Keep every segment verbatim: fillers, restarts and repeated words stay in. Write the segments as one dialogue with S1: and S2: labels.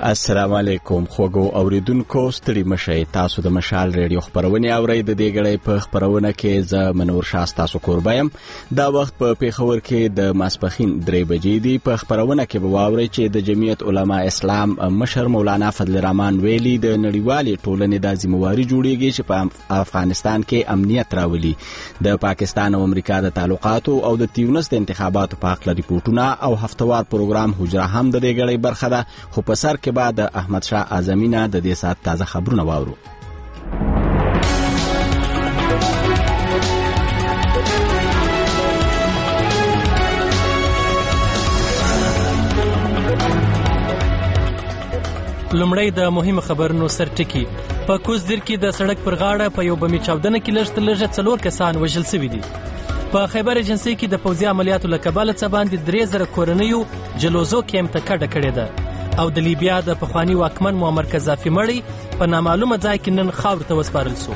S1: السلام علیکم خوږو اوریدونکو ستړي مشئ تاسو د مشال ریډیو خبرونه اورئ د دې غړې په خبرونه کې ز منور شاه تاسو قربایم دا وخت په پیښور کې د ماسپخین درې بجې دی په خبرونه کې به واورئ چې د جمعیت علما اسلام مشر مولانا فضل الرحمن ویلي د نړیوالې ټولنې د ذمہواری جوړیږي چې په افغانستان کې امنیت راولي د پاکستان او امریکا د تعلقاتو او د تیونس د انتخاباتو په اړه ریپورتونه او هفتوار پروګرام حجره هم د دې غړې برخه ده خو په سر کې بعد احمد شاه اعظمینه د دې سات تازه خبرونه واورو.
S2: لومړی د مهمه خبرونو سرټکی. په کوزدر کې د سړک پر غاړه په یو بمي چاودنه کې لږ تر لږه څلور کسان وژل شوي دي. په خیبر ایجنسي کې د پوځي عملیاتو له کبله څه باندې درې زره کورنیو جلوزو کیمپ ته کډه کړې ده او د لیبیا د پخواني واکمن معمر قذافي مړی په نامعلومه ځای کې نن خاورو ته وسپارل شو.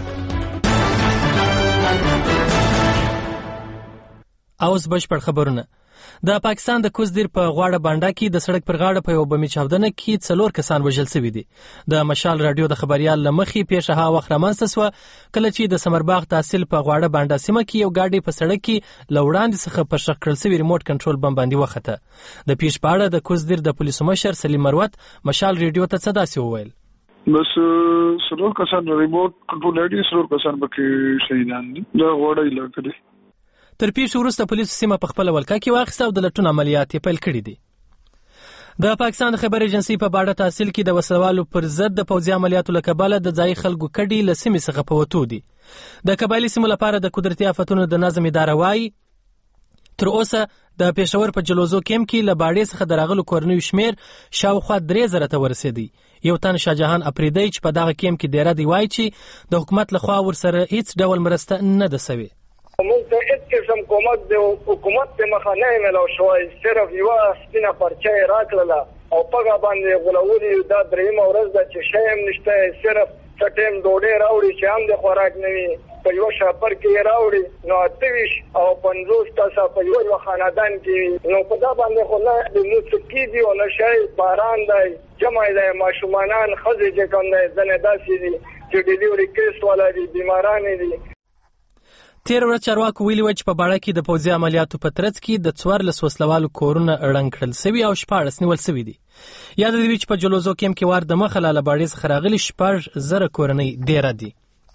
S2: اوس بشپړ خبرونه. د پاکستان د کوزدیر په غواړه بانډا کې د سړک پر غاړه په یو بمي چاودنه کې څلور کسان وژل شوي دي. د مشال رادیو د خبريال لمخې پیښه ها وخت رامنځته شوه کله چې د سمرباغ تحصیل په غواړه بانډا سیمه کې یو گاډي په سړک کې لوړاندې څخه پر شخ کړل شوی ریموټ کنټرول بم باندې وخته. د پیښ په اړه د کوزدیر د پولیسو مشر سلیم مروت مشال رادیو ته څه داسې وویل.
S3: بس څلور کسان ریموټ کنټرول لري، څلور کسان پکې شهیدان دي. دا غواړه علاقه دی.
S2: تر پیښې وروسته پولیسو سیمه په خپله ولکه کې واخیسته او د لټون عملیات یې پیل کړي دي. د پاکستان د خبر ایجنسي په باډه تحصیل کې د وسلوالو پر ضد د پوځي عملیاتو له کبله د ځایي خلکو کډې له سیمې څخه په وتو دي. د قبایلي سیمو لپاره د قدرتي آفتونو د نظم اداره وایي تر اوسه د پېښور په جلوزو کیمپ کې له باډې څخه د راغلو کورنیو شمیر شاوخوا درې زره ته ورسېدی. یو تن شاهجهان اپریدی چې په دغه کیمپ کې دیره دی وایي چې د حکومت لخوا ورسره هیڅ ډول مرسته نه ده سوې.
S4: موږ ته هیڅ قسم کومک د حکومت ته مخه نه ملو شوی، صرف یو سپینه پرچه راکړله او پګه باندې غولولي. دا درېیمه ورځ ده چې شی هم نشته، صرف څه ټیم ډوډۍ راوړي چې هم د خوراک نه وي په یوه شاپر کې یې راوړي نو اته ویشت او پنځوس کسه په یو یوه خاندان کې وي. نو په دا باندې خو نه لمونځ کېږي او نه شی، باران دی، جمع دی، ماشومانان ښځې چې کوم دی ځنې داسې دي چې ډیلیوري کیس والا دي، بیمارانې دي.
S2: تیر ورځ چارواکو ویلي و چې په باړه کې د پوځي عملیاتو په ترڅ کې د څوارلس وسلوالو کورونه ړنګ کړل سوي او شپاړس نیول سوي دي. یاد دې وي چې په جلوزو کیمپ کې وار د مخه له باړې څخه راغلي شپږ زره کورنۍ ډیره دي.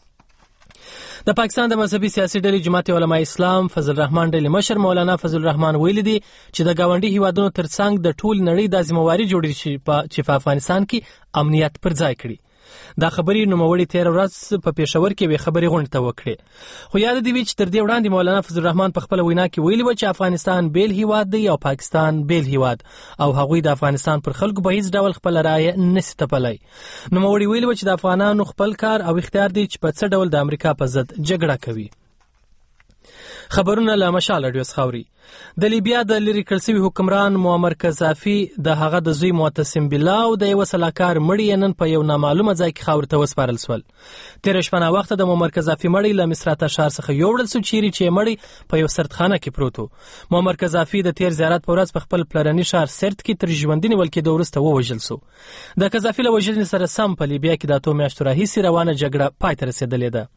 S2: د پاکستان د مذهبي سیاسي ډلې جماعت علماء اسلام فضل الرحمن ډلې مشر مولانا فضل الرحمن ویلي دي چې د گاونډي هیوادونو ترڅنګ د ټول نړۍ د ذمہواری جوړیږي چې په افغانستان کې امنیت پر ځای کړي. دا خبرې نوموړي تیر ورځ په پېښور کې وې خبرې غونډې ته وکړې. خو یاد دې وي چې تر دې وړاندې مولانا فضل الرحمن په خپله وینا کې ویلي و چې افغانستان بیل هیواد دی او پاکستان بیل هیواد او هغوی د افغانستان پر خلکو به هیڅ ډول خپله رایه نسي تپلی. نوموړي ویلي و چې د افغانانو خپل کار او اختیار دی چې په څه ډول د امریکا په ضد جګړه کوي. خبرونه له مشال رادیو څخه اوري. د لیبیا د لرې کړل شوي حکمران معمر قذافي د هغه د زوی معتصم بالله او د یوه سلاکار مړي نن په یو نامعلومه ځای کې خاورو ته وسپارل شول. تېره شپه ناوخته د معمر قذافي مړی له مصرات ښار څخه یوړل شو چیرې چې مړی په یو سردخانه کې پروت و. معمر قذافي د تیر زیارت په ورځ په خپل پلرني ښار سرت کې تر ژوندي نیول کېدو وروسته ووژل شو. د قذافي له وژنې سره سم په لیبیا کې د اتو میاشتو راهیسې روانه جګړه پای ته رسېدلې ده.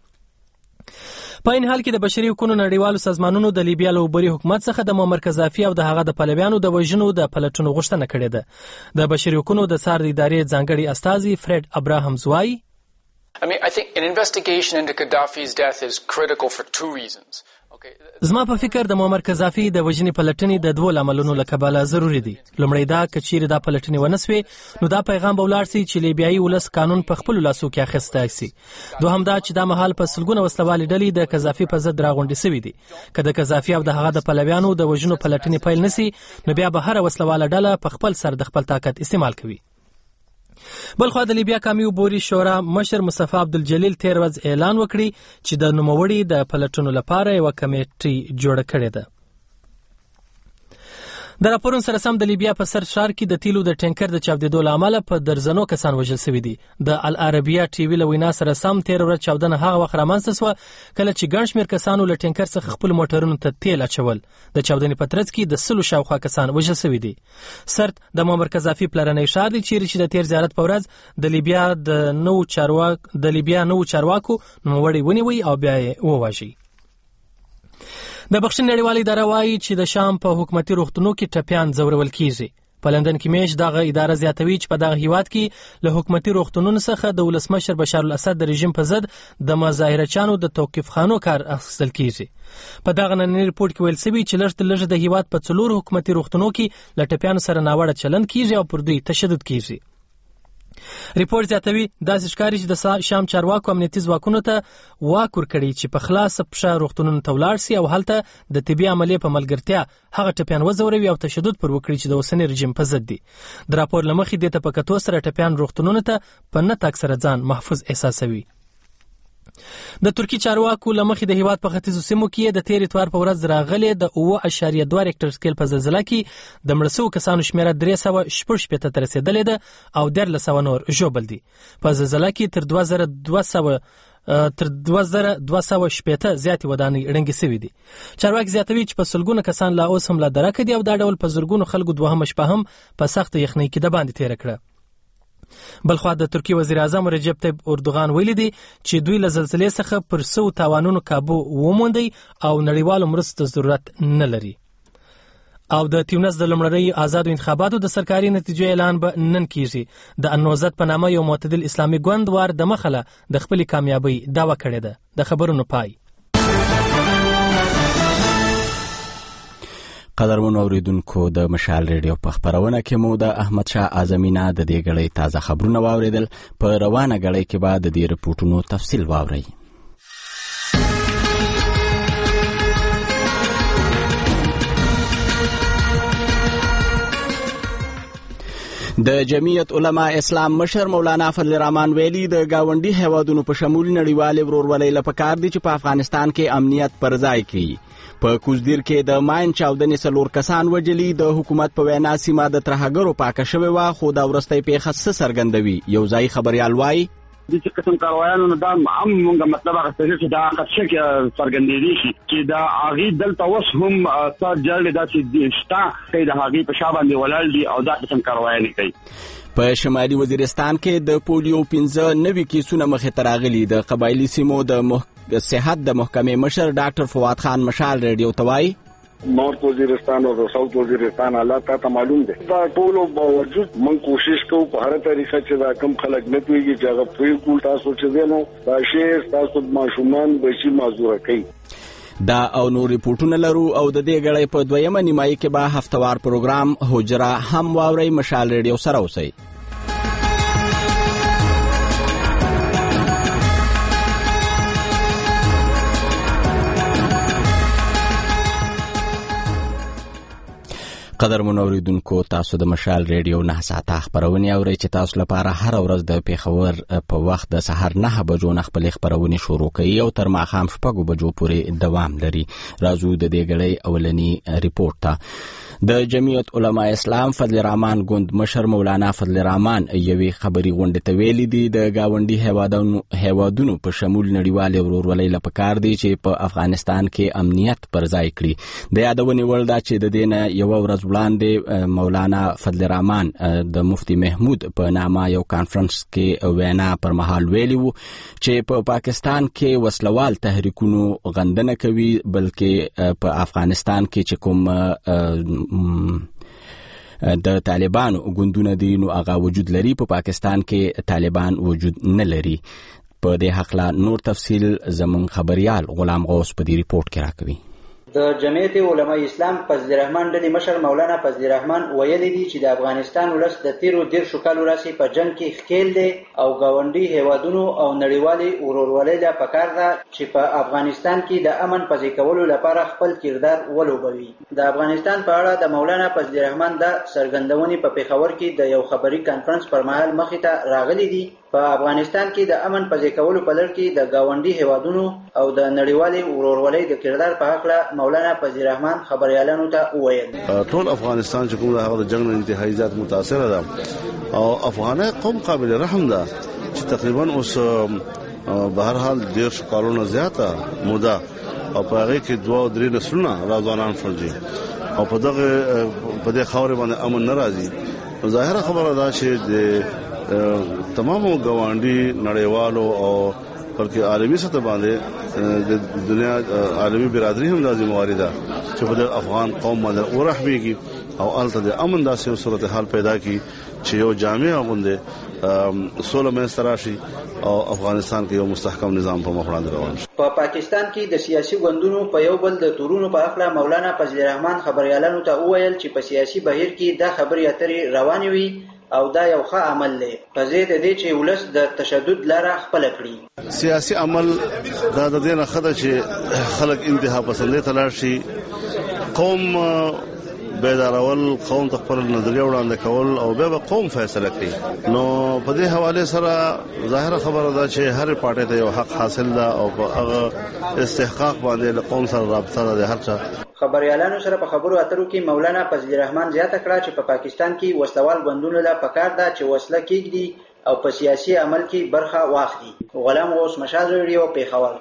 S2: په این حال کې د بشري حقوقو نړیوالو سازمانونو د لیبیا له اوبري حکومت څخه د معمر قذافي او د هغه د پلویانو د وژنو د پلټنو غوښتنه کړې ده. د بشري حقوقو د څار د ادارې ځانګړي استازي فرید ابراهمز وایي
S5: I mean, I think an investigation into Gaddafi's death is critical for two reasons.
S2: زما په فکر د معمر قذافي د وژنې پلټنې د دوو لاملونو له کبله ضروري دي. لومړی دا که چیرې دا پلټنې ونه سوې نو دا پیغام به ولاړ سي چې لیبیایي ولس قانون په خپلو لاسو کې اخیستی سي. دوهم دا چې دا مهال په سلګونه وسلوالې ډلې د قذافي په ضد راغونډې سوي دي. که د قذافي او د هغه د پلویانو د وژنو پلټنې پیل نه سي نو بیا به هره وسلواله ډله په خپل سر د خپل طاقت استعمال کوي. بلخوا د لیبیا قومي عبوري شورا مشر مصطفی عبدالجلیل تیر ورځ اعلان وکړي چې د نوموړي د پلټنو لپاره یوه کمیټې جوړه کړې ده. د راپورونو سره سم د لیبیا په سر ښار کې د تیلو د ټینکر د چاودېدو له امله په درزنو کسان وژل شوي دي. د العربیه ټي وي له وینا سره سم تېره ورځ چاودنه هغه وخت رامنځته شوه کله چې ګڼ شمېر کسانو له ټینکر څخه خپلو موټرونو ته تیل اچول. د چاودنې په ترڅ کې د سلو شاوخوا کسان وژل شوي دي. سرت د معمر قذافي پلرنی ښار دی چیرې چې د تېر زیارت په ورځ د لیبیا د نوو چارواکو د لیبیا نوو چارواکو نوموړی ونیوی او بیا یې وواژي. د بخښنې نړیواله اداره وایي چې د شام په حکومتي روغتونو کې ټپیان ځورول کیږي. په لندن کې میش دغه اداره زیاتوي چې په دغه هیواد کې له حکومتي روغتونونو څخه د ولسمشر بشار الاسد د رژیم په ضد د مظاهرچیانو د توقیف خانو کار اخیستل کیږي. په دغه ننني رپورټ کې ویل شوي چې لږ تر لږه د هیواد په څلور حکومتي روغتونو کې له ټپیانو سره ناوړه چلند کیږي او پر دوی تشدد کیږي. ریپورت زیاتوي داسې ښکاري چې د شام چارواکو امنیتي ځواکونو ته واک ورکړي چې په خلاصه پښه روغتونونو ته ولاړ سي او هلته د طبي عملیې په ملګرتیا هغه ټپیان وځوروي او تشدد پر وکړي چې د اوسني رژیم په ضد دي. د راپور له مخې دې ته په کتو سره ټپیان روغتونونو ته په نه تګ سره ځان محفوظ احساسوي. د ترکی چارواکو له مخې د هیواد په ختیځو سیمو کې د تېر اتوار په ورځ راغلې د اوه اعشاریه دوه ریکټر سکیل په زلزله کې د مړه شوو کسانو شمېره درې سوه شپږ شپېته ته رسېدلې ده او دیارلس سوه نور ژوبل دي. په زلزله کې تر دوه زره دوه سوه تر دوه زره دوه سوه شپېته زیاتې ودانۍ ړنګې شوي دي. چارواکي زیاتوي چې په سلګونه کسان لا اوس هم لا درکه دي او دا ډول په زرګونو خلکو دوهمه شپه هم په سخته یخنۍ کې د باندې تېره کړه. بلخوا د ترکیې وزیر اعظم رجب طیب اردوغان ویلي دي چې دوی له زلزلې څخه پر سوو تاوانونو کابو وموندی او نړیوالو مرستو ته ضرورت نه لري. او د تیونس د لومړنیو آزادو انتخاباتو د سرکاري نتیجو اعلان به نن کیږي. د النهضت په نامه یو معتدل اسلامي ګوند وار د مخله د خپلې کامیابۍ دعوه کړې ده. د خبرونو پای.
S1: قدرمنو اوریدونکو د مشال ریډیو په خبرونه کې مو د احمد شاه اعظمي نه د دې غړې تازه خبرونه واوریدل. په روانه غړې کې به د دې رپورټونو تفصیل واورئ. د جمعیت علما اسلام مشر مولانا فضل الرحمن ویلي د گاونډي هیوادونو په شمول نړیوال ورورولۍ لپاره پکار دي چې په افغانستان کې امنیت پر ځای کړي. په کوزدیر کې د ماین چاودنې څلور کسان وژلي. د حکومت په وینا سیمه د ترهګرو پاکه شوې وه خو دا وروستی پیښه څه څرګندوي. یو ځایي خبریال وایي
S6: د چې قسم کاروایانو نه دا هم موږ مطلب اخیستل چې دا خدشه کې څرګندېدي شي چې دا هغې دلته اوس هم څه جړلې داسې شته چې د هغې په شا باندې ولاړ دي او دا قسم کاروایانې کوي.
S1: په شمالي وزیرستان کې د پولیو پنځه نوي کیسونه مخې ته راغلي. د قبایلي سیمو د صحت د محکمې مشر ډاکټر فواد خان مشال ریډیو ته وایي
S7: نارت وزیرستان او ساوث وزیرستان حالات ته معلوم دي. دا ټولو باوجود موږ کوشش کوو په هر طریقه چې دا کم خلک نه پیږي چې هغه پوي کول تاسو چې دینو دا شی تاسو ماشومان بچي معذور کوي.
S1: دا او نور ریپورټونه لرو او د دې غړې په دویمه نیمایي کې به هفتوار پروګرام حجره هم واورئ. مشال ریډیو سره اوسئ. قدرمنو اوریدونکو تاسو د مشال ریډیو نه ساعته خبرونه اورئ چې تاسو لپاره هر ورځ د پیښور په وخت د سحر نه بجو نه خپل خبرونه شروع کوي او تر ماښام شپږ بجو پورې دوام لري. راځو د دې غړې اولنی ریپورت ته. د جمعیت علما اسلام فضل الرحمن ګوند مشر مولانا فضل الرحمن یوې خبري غونډې ته ویلي دي د گاونډي هیوادونو هیوادونو په شمول نړیوال ورورولۍ لپاره پکار دي چې په افغانستان کې امنیت پر ځای کړي. د یادونې وړ ده چې د دې نه یو ورځ وړاندې مولانا فضل الرحمن د مفتی محمود په نامه یو کانفرنس کې وینا پر مهال ویلي وو چې په پاکستان کې وسلوال تحریکونو غندنه کوي بلکې په افغانستان کې چې کوم د طالبانو ګوندونه دي نو هغه وجود لري. په پاکستان کې طالبان وجود نه لري. په دې حقله نور تفصیل زمون خبريال غلام غوث په دې ریپورت کې راکوي.
S8: د جمعیت علما اسلام فضل الرحمن ډلې مشر مولانا فضل الرحمن ویلي دي چې د افغانستان ولس د تیرو دیرشو کالو راهیسې په جنګ کې ښکیل دی او ګاونډي هیوادونو او نړیوالې ورورولۍ له پکار ده چې په افغانستان کې د امن پزې کولو لپاره خپل کردار ولوبوي. د افغانستان په اړه د مولانا فضل الرحمن د څرګندونې په پېښور کې د یو خبري کانفرنس پر مهال مخې ته راغلي دي. په افغانستان کې د امن پځې کولو په لړ کې د گاونډي هیوادونو او د نړیوالې ورورولۍ د کردار په حق مولانا فضل الرحمن خبريالانو ته وویل
S9: ټول افغانستان چې کوم هغه د جنگ نه انتهایی زیات متاثر ده او افغاني قوم قابل رحم ده چې تقریبا اوس به هر حال ډیر کارونه زیاته موده او په هغه کې دوه درې نسلونه راځوانان شول دي او په دغه په دې خاورې باندې امن ناراضي ظاهره خبره ده چې د تمامو ګاونډي نړیوالو او بلکې عالمي سطح باندې د دنیا عالمي برادری هم لازم وارده چې په افغان قوم باندې ورحميږي او الته د امن داسې صورتحال پیدا کی چې یو جامع غونډه سوله مې ستراشي او افغانستان کې یو مستحکم نظام په مخ وړاندې روان شي.
S8: په پاکستان کې د سیاسي ګوندونو په یو بل د تورونو په اړه مولانا فضل الرحمن خبريالانو ته وویل چې په سیاسي بهیر کې د خبري اترې روانې وي او دا یو ښه عمل دی په زید دې چې ولس د تشدد لاره خپل کړي.
S9: سیاسي عمل دا د دې نه خدای چې خلک انتها پسندې تلار شي قوم بیدارول قوم خپل نظریه وړاندې کول او به قوم فیصله کوي. نو په دې حواله سره ظاهره خبره ده چې هر پارټي ته یو حق حاصل ده او په هغه استحقاق باندې له قوم سره رابطه ده. هر څه
S8: خبريالانو سره په خبرو اترو کې مولانا فضل الرحمن زیاته کړه چې په پا پاکستان کې وسلوال بندونو لا پکار ده چې وسله کېږدي او په سیاسي عمل کې برخه واخلي. غلام غوث مشال ریډیو پیښور.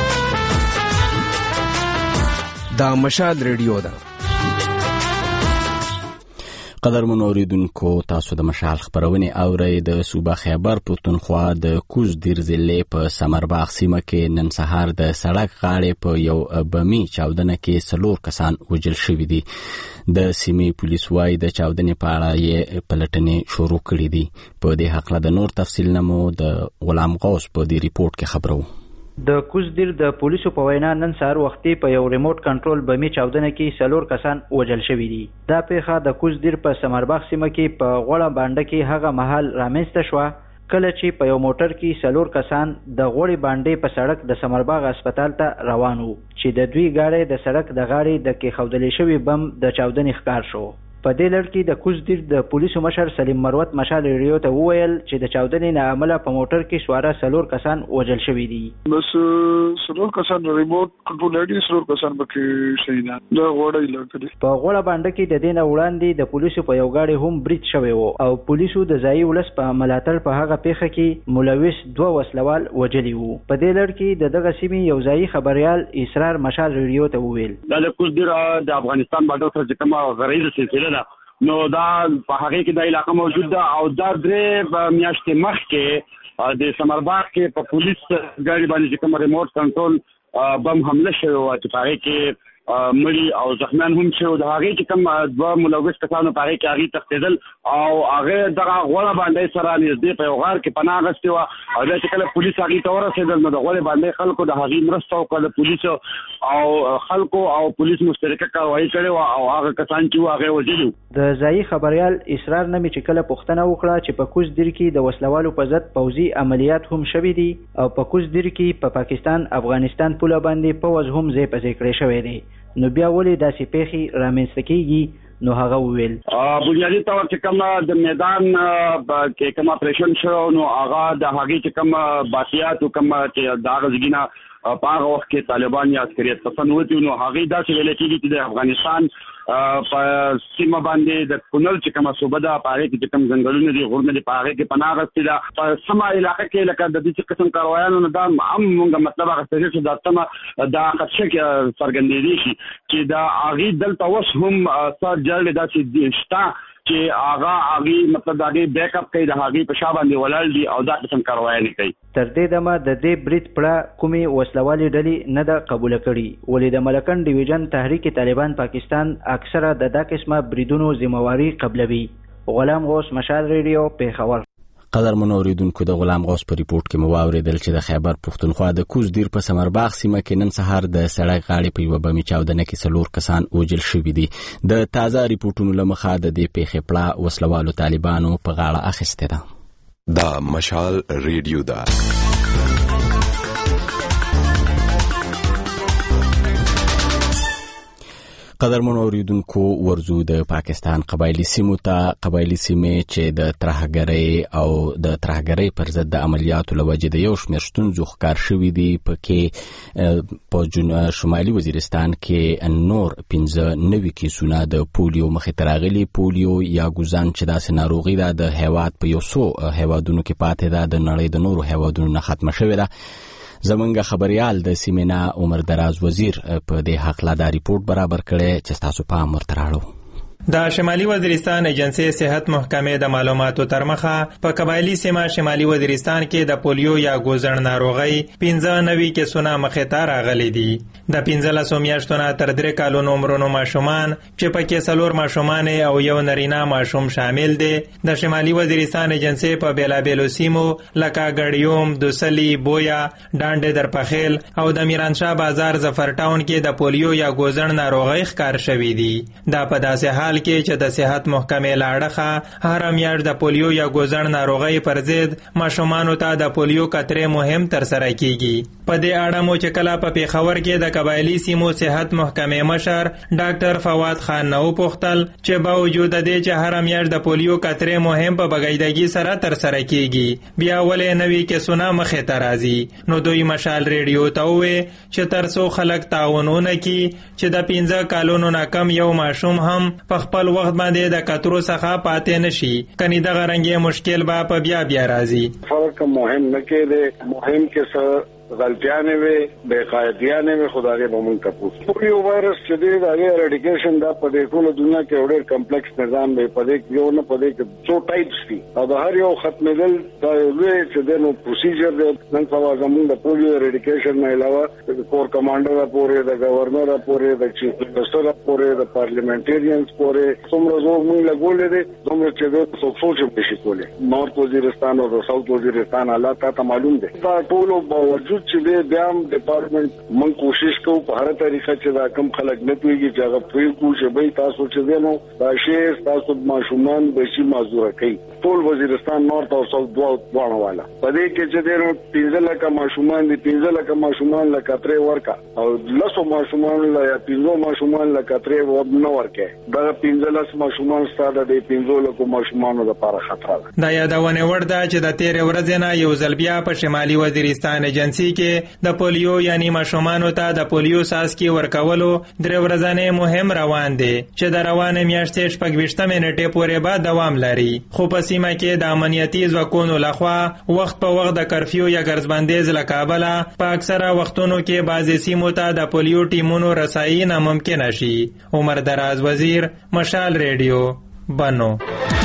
S10: دا مشال ریډیو ده.
S1: قدرمن اوریدونکو تاسو د مشال خبرونه اورئ. د صوبه خیبر پښتونخوا د کوز دیر ضلع په سمرباغ سیمه کې نن سهار د سړک غاړې په یو بمي چاودنه کې څلور کسان وژل شوي دي. د سیمې پولیس وايي د چاودنې په اړه یې پلټنې شروع کړې دي. په دې حق له د نور تفصیل نه مو د غلام غوث په دې ریپورت کې خبرو.
S8: د کوزدیر د پولیسو په وینا نن سهار وختي په یو ریموټ کنټرول بمي چاودنه کې څلور کسان وژل شوي دي. دا پیښه د کوزدیر په سمرباغ سیمه کې په غوړه بانډه کې هغه مهال رامنځته شوه کله چې په یو موټر کې څلور کسان د غوړې بانډې په سړک د سمرباغ هسپتال ته روان وو چې د دوی ګاډۍ د سړک د غاړې د کېښودلې شوي بم د چاودنې ښکار شو. په دې لړ کې د کوزدیر د پولیسو مشر سلیم مروت مشال ریډیو ته وویل چې د چاودنې نه عمله په موټر کې سواره څلور کسان وژل شوي دي.
S3: بس څلور کسان ریموټ کنټرول لري، څلور کسان پکې شهیدان د غوړې لکه دي. په غوړه باندې کې د دې نه وړاندې د پولیسو په یو گاډي هم برید شوی و او پولیسو د ځایي ولس په ملاتړ په هغه پیښه کې ملوث دوه وسلوال وژلي وو. په دې لړ کې د دغه سیمې یو ځایي خبريال اسرار مشال ریډیو ته وویل
S6: دا د کوزدیر د افغانستان باندې سره چې کومه غریزه سلسله نو دا په هغه کې د علاقې موجود ده او دا درې میاشتې مخکې د سمرباغ کې په پولیس ګاډي باندې چې کوم ریموټ کنټرول بم حمله شوی و چې په هغه کې مړي او زخمیان هم شو. د هغه کې کوم دوه ملوث کسانو په هغه کې هغه تختیدل او هغه دغه غوړه باندې سره نږدې په یو غار کې پناه غوښتي و او دا چې کله پولیس هغه ته ورسېدل نو د غوړې باندې خلکو د هغه مرسته وکړه. پولیسو او خلکو او پولیس مشترکه کاروایی کړې و او هغه کسان چې هغه وژلي.
S8: د ځایي خبريال اسرار نمي چې کله پوښتنه وکړه چې په کوزدیر کې د وسلوالو په ضد پوځي عملیات هم شوي دي او په کوزدیر کې په پا پاکستان افغانستان پوله باندې پوځ هم ځای په ځای کړی شوی دی نو بیا ولې داسې پیښې رامنځته کیږي نو هغه وویل
S6: بنیادی طور چې کوم د میدان کې کوم اپریشن شو نو هغه د هغه چې کوم باقیات کوم چې د هغه ځګینه په هغه وخت کې طالبان یا عسکریت پسند وتی نو هغه داسې ویل کېږي چې د افغانستان په سیمه باندې د کونړ چې کومه صوبه ده په هغه کې چې کوم ځنګلونه دي غرونه دي په هغه کې پناه غوښتي ده. په سمه علاقه کې لکه د دې قسم کاروایانو نه دا هم موږ مطلب غوښتي چې دا سمه دا خدشه کې څرګندېږي شي چې دا هغه دلته اوس هم سر جوړ داسې شته چې هغه هغه مطلب دا دې بیک اپ کوي د هغه په شابه باندې ولال دي او دا قسم کاروایي کوي.
S8: تر دې دمه د دې برید پړه کومې وسلوالې ډلې نه ده قبول کړي ولې د ملکن ډیویژن تحریک طالبان پاکستان اکثره د دا قسمه بریدونو ذمہواری قبلوي. غلام غوث مشال ریډیو پیښور.
S1: قدر منوریدونکو د غلام غوث په ریپورت کې مو واوریدل چې د خیبر پښتونخوا د کوزدیر په سمرباغ سیمه کې نن سهار د سړک غاړې په یوه بمي چاودنه کې څلور کسان وژل شوي دي. د تازه ریپورتونو له مخه د دې پیښې پړه وسلوالو طالبانو په غاړه اخیستې ده.
S11: دا مشال ریډیو ده.
S1: قدرمن اوریدونکو ورزو د پاکستان قبایلی سیمو ته قبایلی سیمې چې د ترهګرۍ او د ترهګرۍ پر ضد د عملیاتو لوجه د یو شمېر ستونزو ښکار شوي دي پکې په شمالي وزیرستان کې نور پنځه نوي کیسونه د پولیو مخې ته راغلي. پولیو یا ګوزان چې داسې ناروغي ده د هیواد په یو څو هیوادونو کې پاتې ده د نړۍ د نورو هیوادونو نه ختمه شوې ده. زمونږ خبريال د سیمینا عمر دراز وزیر په دې حق لا دا ریپورت برابر کړي چې تاسو پام ورته راړو.
S12: د شمالي وزیرستان ایجنسی صحت محکمې د معلوماتو تر مخه په قبایلی سیمه شمالي وزیرستان کې د پولیو یا ګوزن ناروغي پنځه نوي کیسونه مخې ته راغلي دي. د پنځلسو میاشتو نه تر درې کالونو عمرونو ماشومان چې پکې څلور ماشومان او یو نارینه ماشوم شامل دي د شمالي وزیرستان ایجنسی په بیلابیلو سیمو لکه ګړیوم، دوسلی، بویا، ډانډې درپخیل او د میرانشاه بازار ظفر ټاون کې د پولیو یا ګوزن ناروغي ښکار شوي دي. دا په داسې حال کې چې د صحت محکمې لاړخه هر میاشت د پولیو یا ګوزن ناروغي پر ضد ماشومانو ته د پولیو قطرې مهم تر سره کیږي. په دې اړه مو چې کله په پیښور کې د قبایلی سیمو صحت محکمې مشر ډاکټر فواد خان نو پوښتل چې باوجود د دې چې هر میاشت د پولیو قطرې مهم په بغیدګي سره تر سره کیږي بیا ولې نوې کیسونه مخې ته راځي. نو دوی مشال ریډیو ته وې چې ترڅو خلک تعاونونه کوي چې د پنځه کالونو نه کم یو ماشوم هم په خپل وخت باندې د قطرو څخه پاتې نشي کني د غرنګي مشکل با په بیا بیا راځي.
S7: فرق مهم نه کېده مهم کې سره غلطیانه وي بقاعدیانه وي خدای به مونږ تاسو پولیو وایرس چې دی د اریډیکیشن دا په ټول دنیا کې ډېر کمپلیکس نظام دی. په دې یو نه په دې کې څو ټایپس دي او د هر یو ختمېدل دا یو لوی چې د نو پروسیجر دی. نن سبا زموږ د پولیو اریډیکیشن نه علاوه د کور کمانډر پورې د گورنر پورې د چیف منسٹر پورې د پارلیمنټریانز پورې څومره زور موږ لګولې دي څومره چې د سوچ په شي کولې نورث وزیرستان او ساوث وزیرستان حالات ته معلوم دي. دا ټول باوجود چې د بیام ډپارټمنټ مونږ کوشش کوو په هر طریقه چې دا کم خلک نه پیږي چې هغه پریکو چې به تاسو چې دینو دا شی تاسو ماشومان بشي معذور کوي. ټول وزیرستان نورث او ساوث دوه والا په دې کې چې دینو پنځه لکه ماشومان دي پنځه لکه ماشومان لکه ترې ورکا او لسو ماشومان لا یا پنځو ماشومان لکه ترې و نه ورکه دا پنځه لس ماشومان ستاسو د پنځو لکو ماشومانو لپاره خطر ده.
S12: دا یادونه ورده چې د تیر ورځې نه یو ځل بیا په شمالي وزیرستان ایجنسی کې د پولیو یعنی ماشومانو ته د پولیو ساسکی ورکولو درې ورځې مهم روان دي چې د روانې میاشتې شپږ ویشتمه نیټې پورې به دوام لري. خو په سیمه کې د امنیتي ځواکونو لخوا وخت په وخت د کرفیو یا ګرځبندیز له کابله په اکثره وختونو کې بعضې سیمو ته د پولیو ټیمونو رسایي ناممکنه شي. عمر دراز وزیر مشال ریډیو بنو.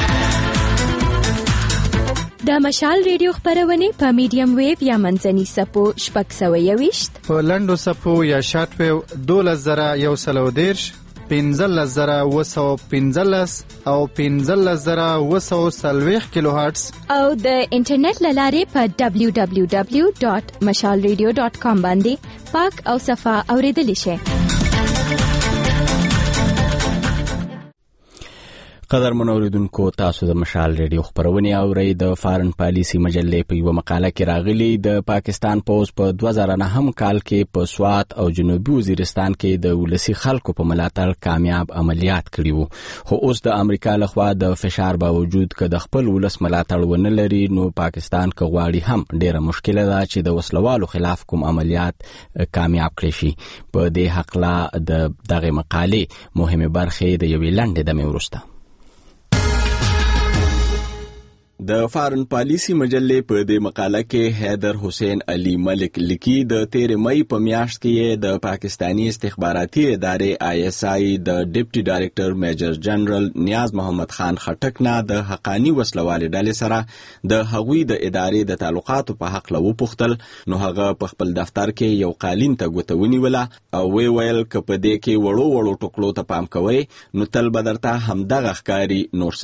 S13: د مشال ریډیو خبرونه په میډیم ویو یا منځني سپو شپږ سوه یوویشت
S14: په لنډو سپو یا شارټ ویو دولس زره یو سل او دېرش پنځلس زره اوه سوه پنځلس او پنځلس زره اوه سوه څلوېښت کیلو هرټز
S13: او د انټرنیټ له لارې په ډبلیو ډبلیو ډبلیو ډاټ مشال ریډیو ډاټ کام باندې پاک او صفا اوریدلی شئ.
S1: قدرمن اوریدونکو تاسو د مشال ریډیو خبرونه اورئ. د فارن پالیسی مجلې په یو مقاله کې راغلي د پاکستان پوز په دوه زره نهم کال کې په سوات او جنوبي وزیرستان کې د ولسی خلکو په ملاتړ کامیاب عملیات کړي وو خو اوس د امریکا لخوا د فشار باوجود که د خپل ولس ملاتړ ونه لري نو پاکستان که غواړي هم ډیره مشکله ده چې د وسلوالو خلاف کوم عملیات کامیاب کړي شي. په دې حق لا د دغه مقالې مهمه برخه د یوې لنډې دمې وروسته د فارن پالیسی مجلې په دې مقاله کې حیدر حسین علي ملک لیکي د تیر مئی په میاشت کې د پاکستانی استخباراتي ادارې آی اس آی د ډیپټي ډایریکټر میجر جنرال نیاز محمد خان خټک نه د حقانی وسلوالې ډلې سره د هغوی د ادارې د تعلقاتو په حق لو پوښتل نو هغه په خپل دفتر کې یو قالین ته ګوته ونیوله او وی ویل ک په دې کې وړو وړو ټکلو ته پام کوئ نو تل بدرته همدغه ښکاری نور سنه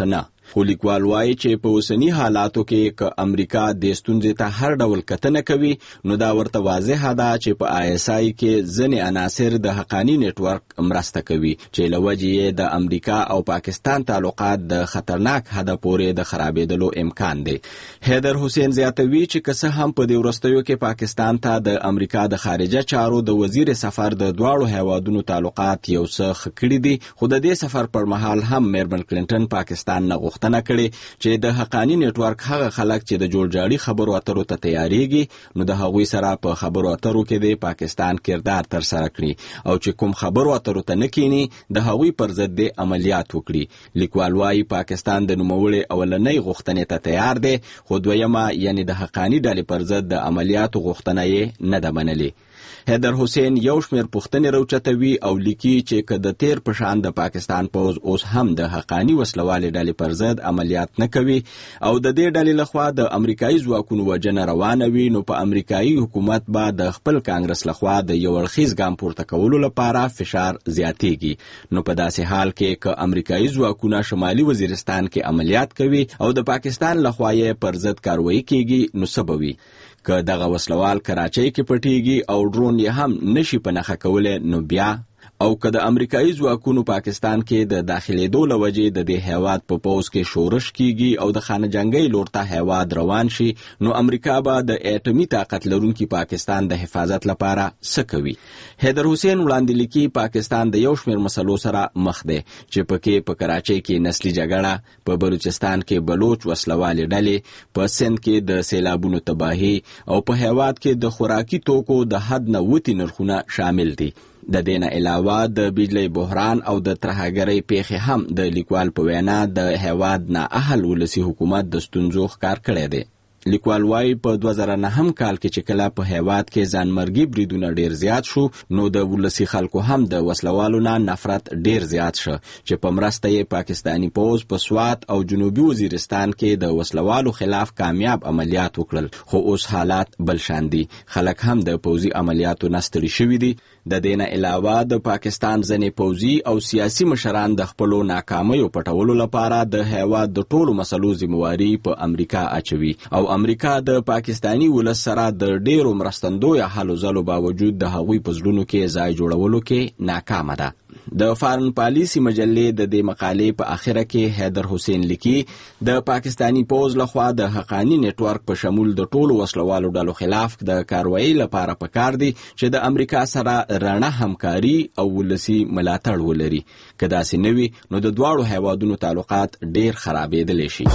S1: خو لیکوال وایي چې په اوسنی حالاتو کې که امریکا د ستونزې ته هر ډول کتنه کوي نو دا ورته واضحه ده چې په آی اس آی کې ځینې عناصر د حقانی نت ورک مرسته کوي چې له وجې یې د امریکا او پاکستان تعلقات د خطرناک حد پورې د خرابېدلو امکان دی. حیدر حسین زیاتوي چې که څه هم په دې وروستیو کې پاکستان ته د امریکا د خارجه چارو د وزیر سفر د دواړو هیوادونو تعلقات یو څه ښه کړي دي، خو د دې سفر پر مهال هم میرمن کلینټن پاکستان نه غوښتنه کړې چې د حقانی نتورک هغه خلک چې د جوړجاړي خبرو اترو ته تیاریږي نو د هغوی سره په خبرو اترو کې د پاکستان کردار تر سره کړي او چې کوم خبرو اترو ته نه کینی د هغوی پر ضد د عملیات وکړي. لیکوال وايي پاکستان د نوموړي اولنۍ غوښتنې ته تیار دی، خو دویمه یعنی د حقانی ډلې پر ضد د عملیاتو غوښتنه یې نه ده منلې. حیدر حسین یو شمیر پوښتنې راوچتوي او لیکي چې که د تیر په شان د پاکستان پوځ اوس هم د حقانی وسلوالې ډلې پر ضد عملیات نه کوي او د دې ډلې لخوا د امریکایي ځواکونو وژنه روانه وي نو په امریکایي حکومت به د خپل کانګرس لخوا د یو اړخیز ګام پورته کولو لپاره فشار زیاتیږي. نو په داسې حال کې که امریکایي ځواکونه شمالي وزیرستان کې عملیات کوي او د پاکستان لخوا یې پر ضد کاروایی کیږي نو څه به وي؟ که دغه وسلوال کراچۍ کې پټیږي او ډرون یې هم نشي په نښه کولی نو بیا او که د امریکایي ځواکونو پاکستان کې د داخلېدو له وجې د دې هیواد په پوځ کې شورش کیږي او د خانه جنګۍ لور ته هیواد روان شي نو امریکا به د اټومي طاقت لرونکي پاکستان د حفاظت لپاره څه کوي؟ حیدر حسین وړاندې لیکي پاکستان د یو شمیر مسلو سره مخ دی چې پکې په کراچۍ کې نسلي جګړه، په بلوچستان کې بلوچ وسلوالې ډلې، په سند کې د سیلابونو تباهي او په هیواد کې د خوراکي توکو د حد نه وتی نرخونه شامل دي. د دې نه علاوه د بجلی بحران او د ترهګرۍ پیښې هم د لیکوال په وینا د هیواد نااهل ولسي حکومت د ستونزو ښکار کړی دی. لیکوال وايي په دوه زره نهم کال کې چې کله په هیواد کې ځانمرګي بریدونه ډیر زیات شو نو د ولسي خلکو هم د وسلوالو نه نفرت ډیر زیات شو چې په مرسته یې پاکستانی پوځ په سوات او جنوبي وزیرستان کې د وسلوالو خلاف کامیاب عملیات وکړل. خو اوس حالات بل شان دي، خلک هم د پوځي عملیاتو نه ستړي شوي دي. د دې نه علاوه د پاکستان ځینې پوځي او سیاسي مشران د خپلو ناکامیو پټولو لپاره د هیواد د ټولو مسلو ذمہواري په امریکا اچوي او امریکا د پاکستانی ولس سره د ډیرو مرستندویه هلو ځلو باوجود د هغوی په زړونو کې ځای جوړولو کې ناکامه ده. د فارن پالیسی مجلې د دې مقالې په اخره کې حیدر حسین لیکي د پاکستانی پوځ لخوا د حقانی نتورک په شمول د ټولو وسلوالو ډلو خلاف د کاروایی لپاره پکار دي چې د امریکا سره رڼه همکاري او ولسي ملاتړ ولري. که داسې نه وي نو د دواړو هیوادونو تعلقات ډیر خرابېدلی شي.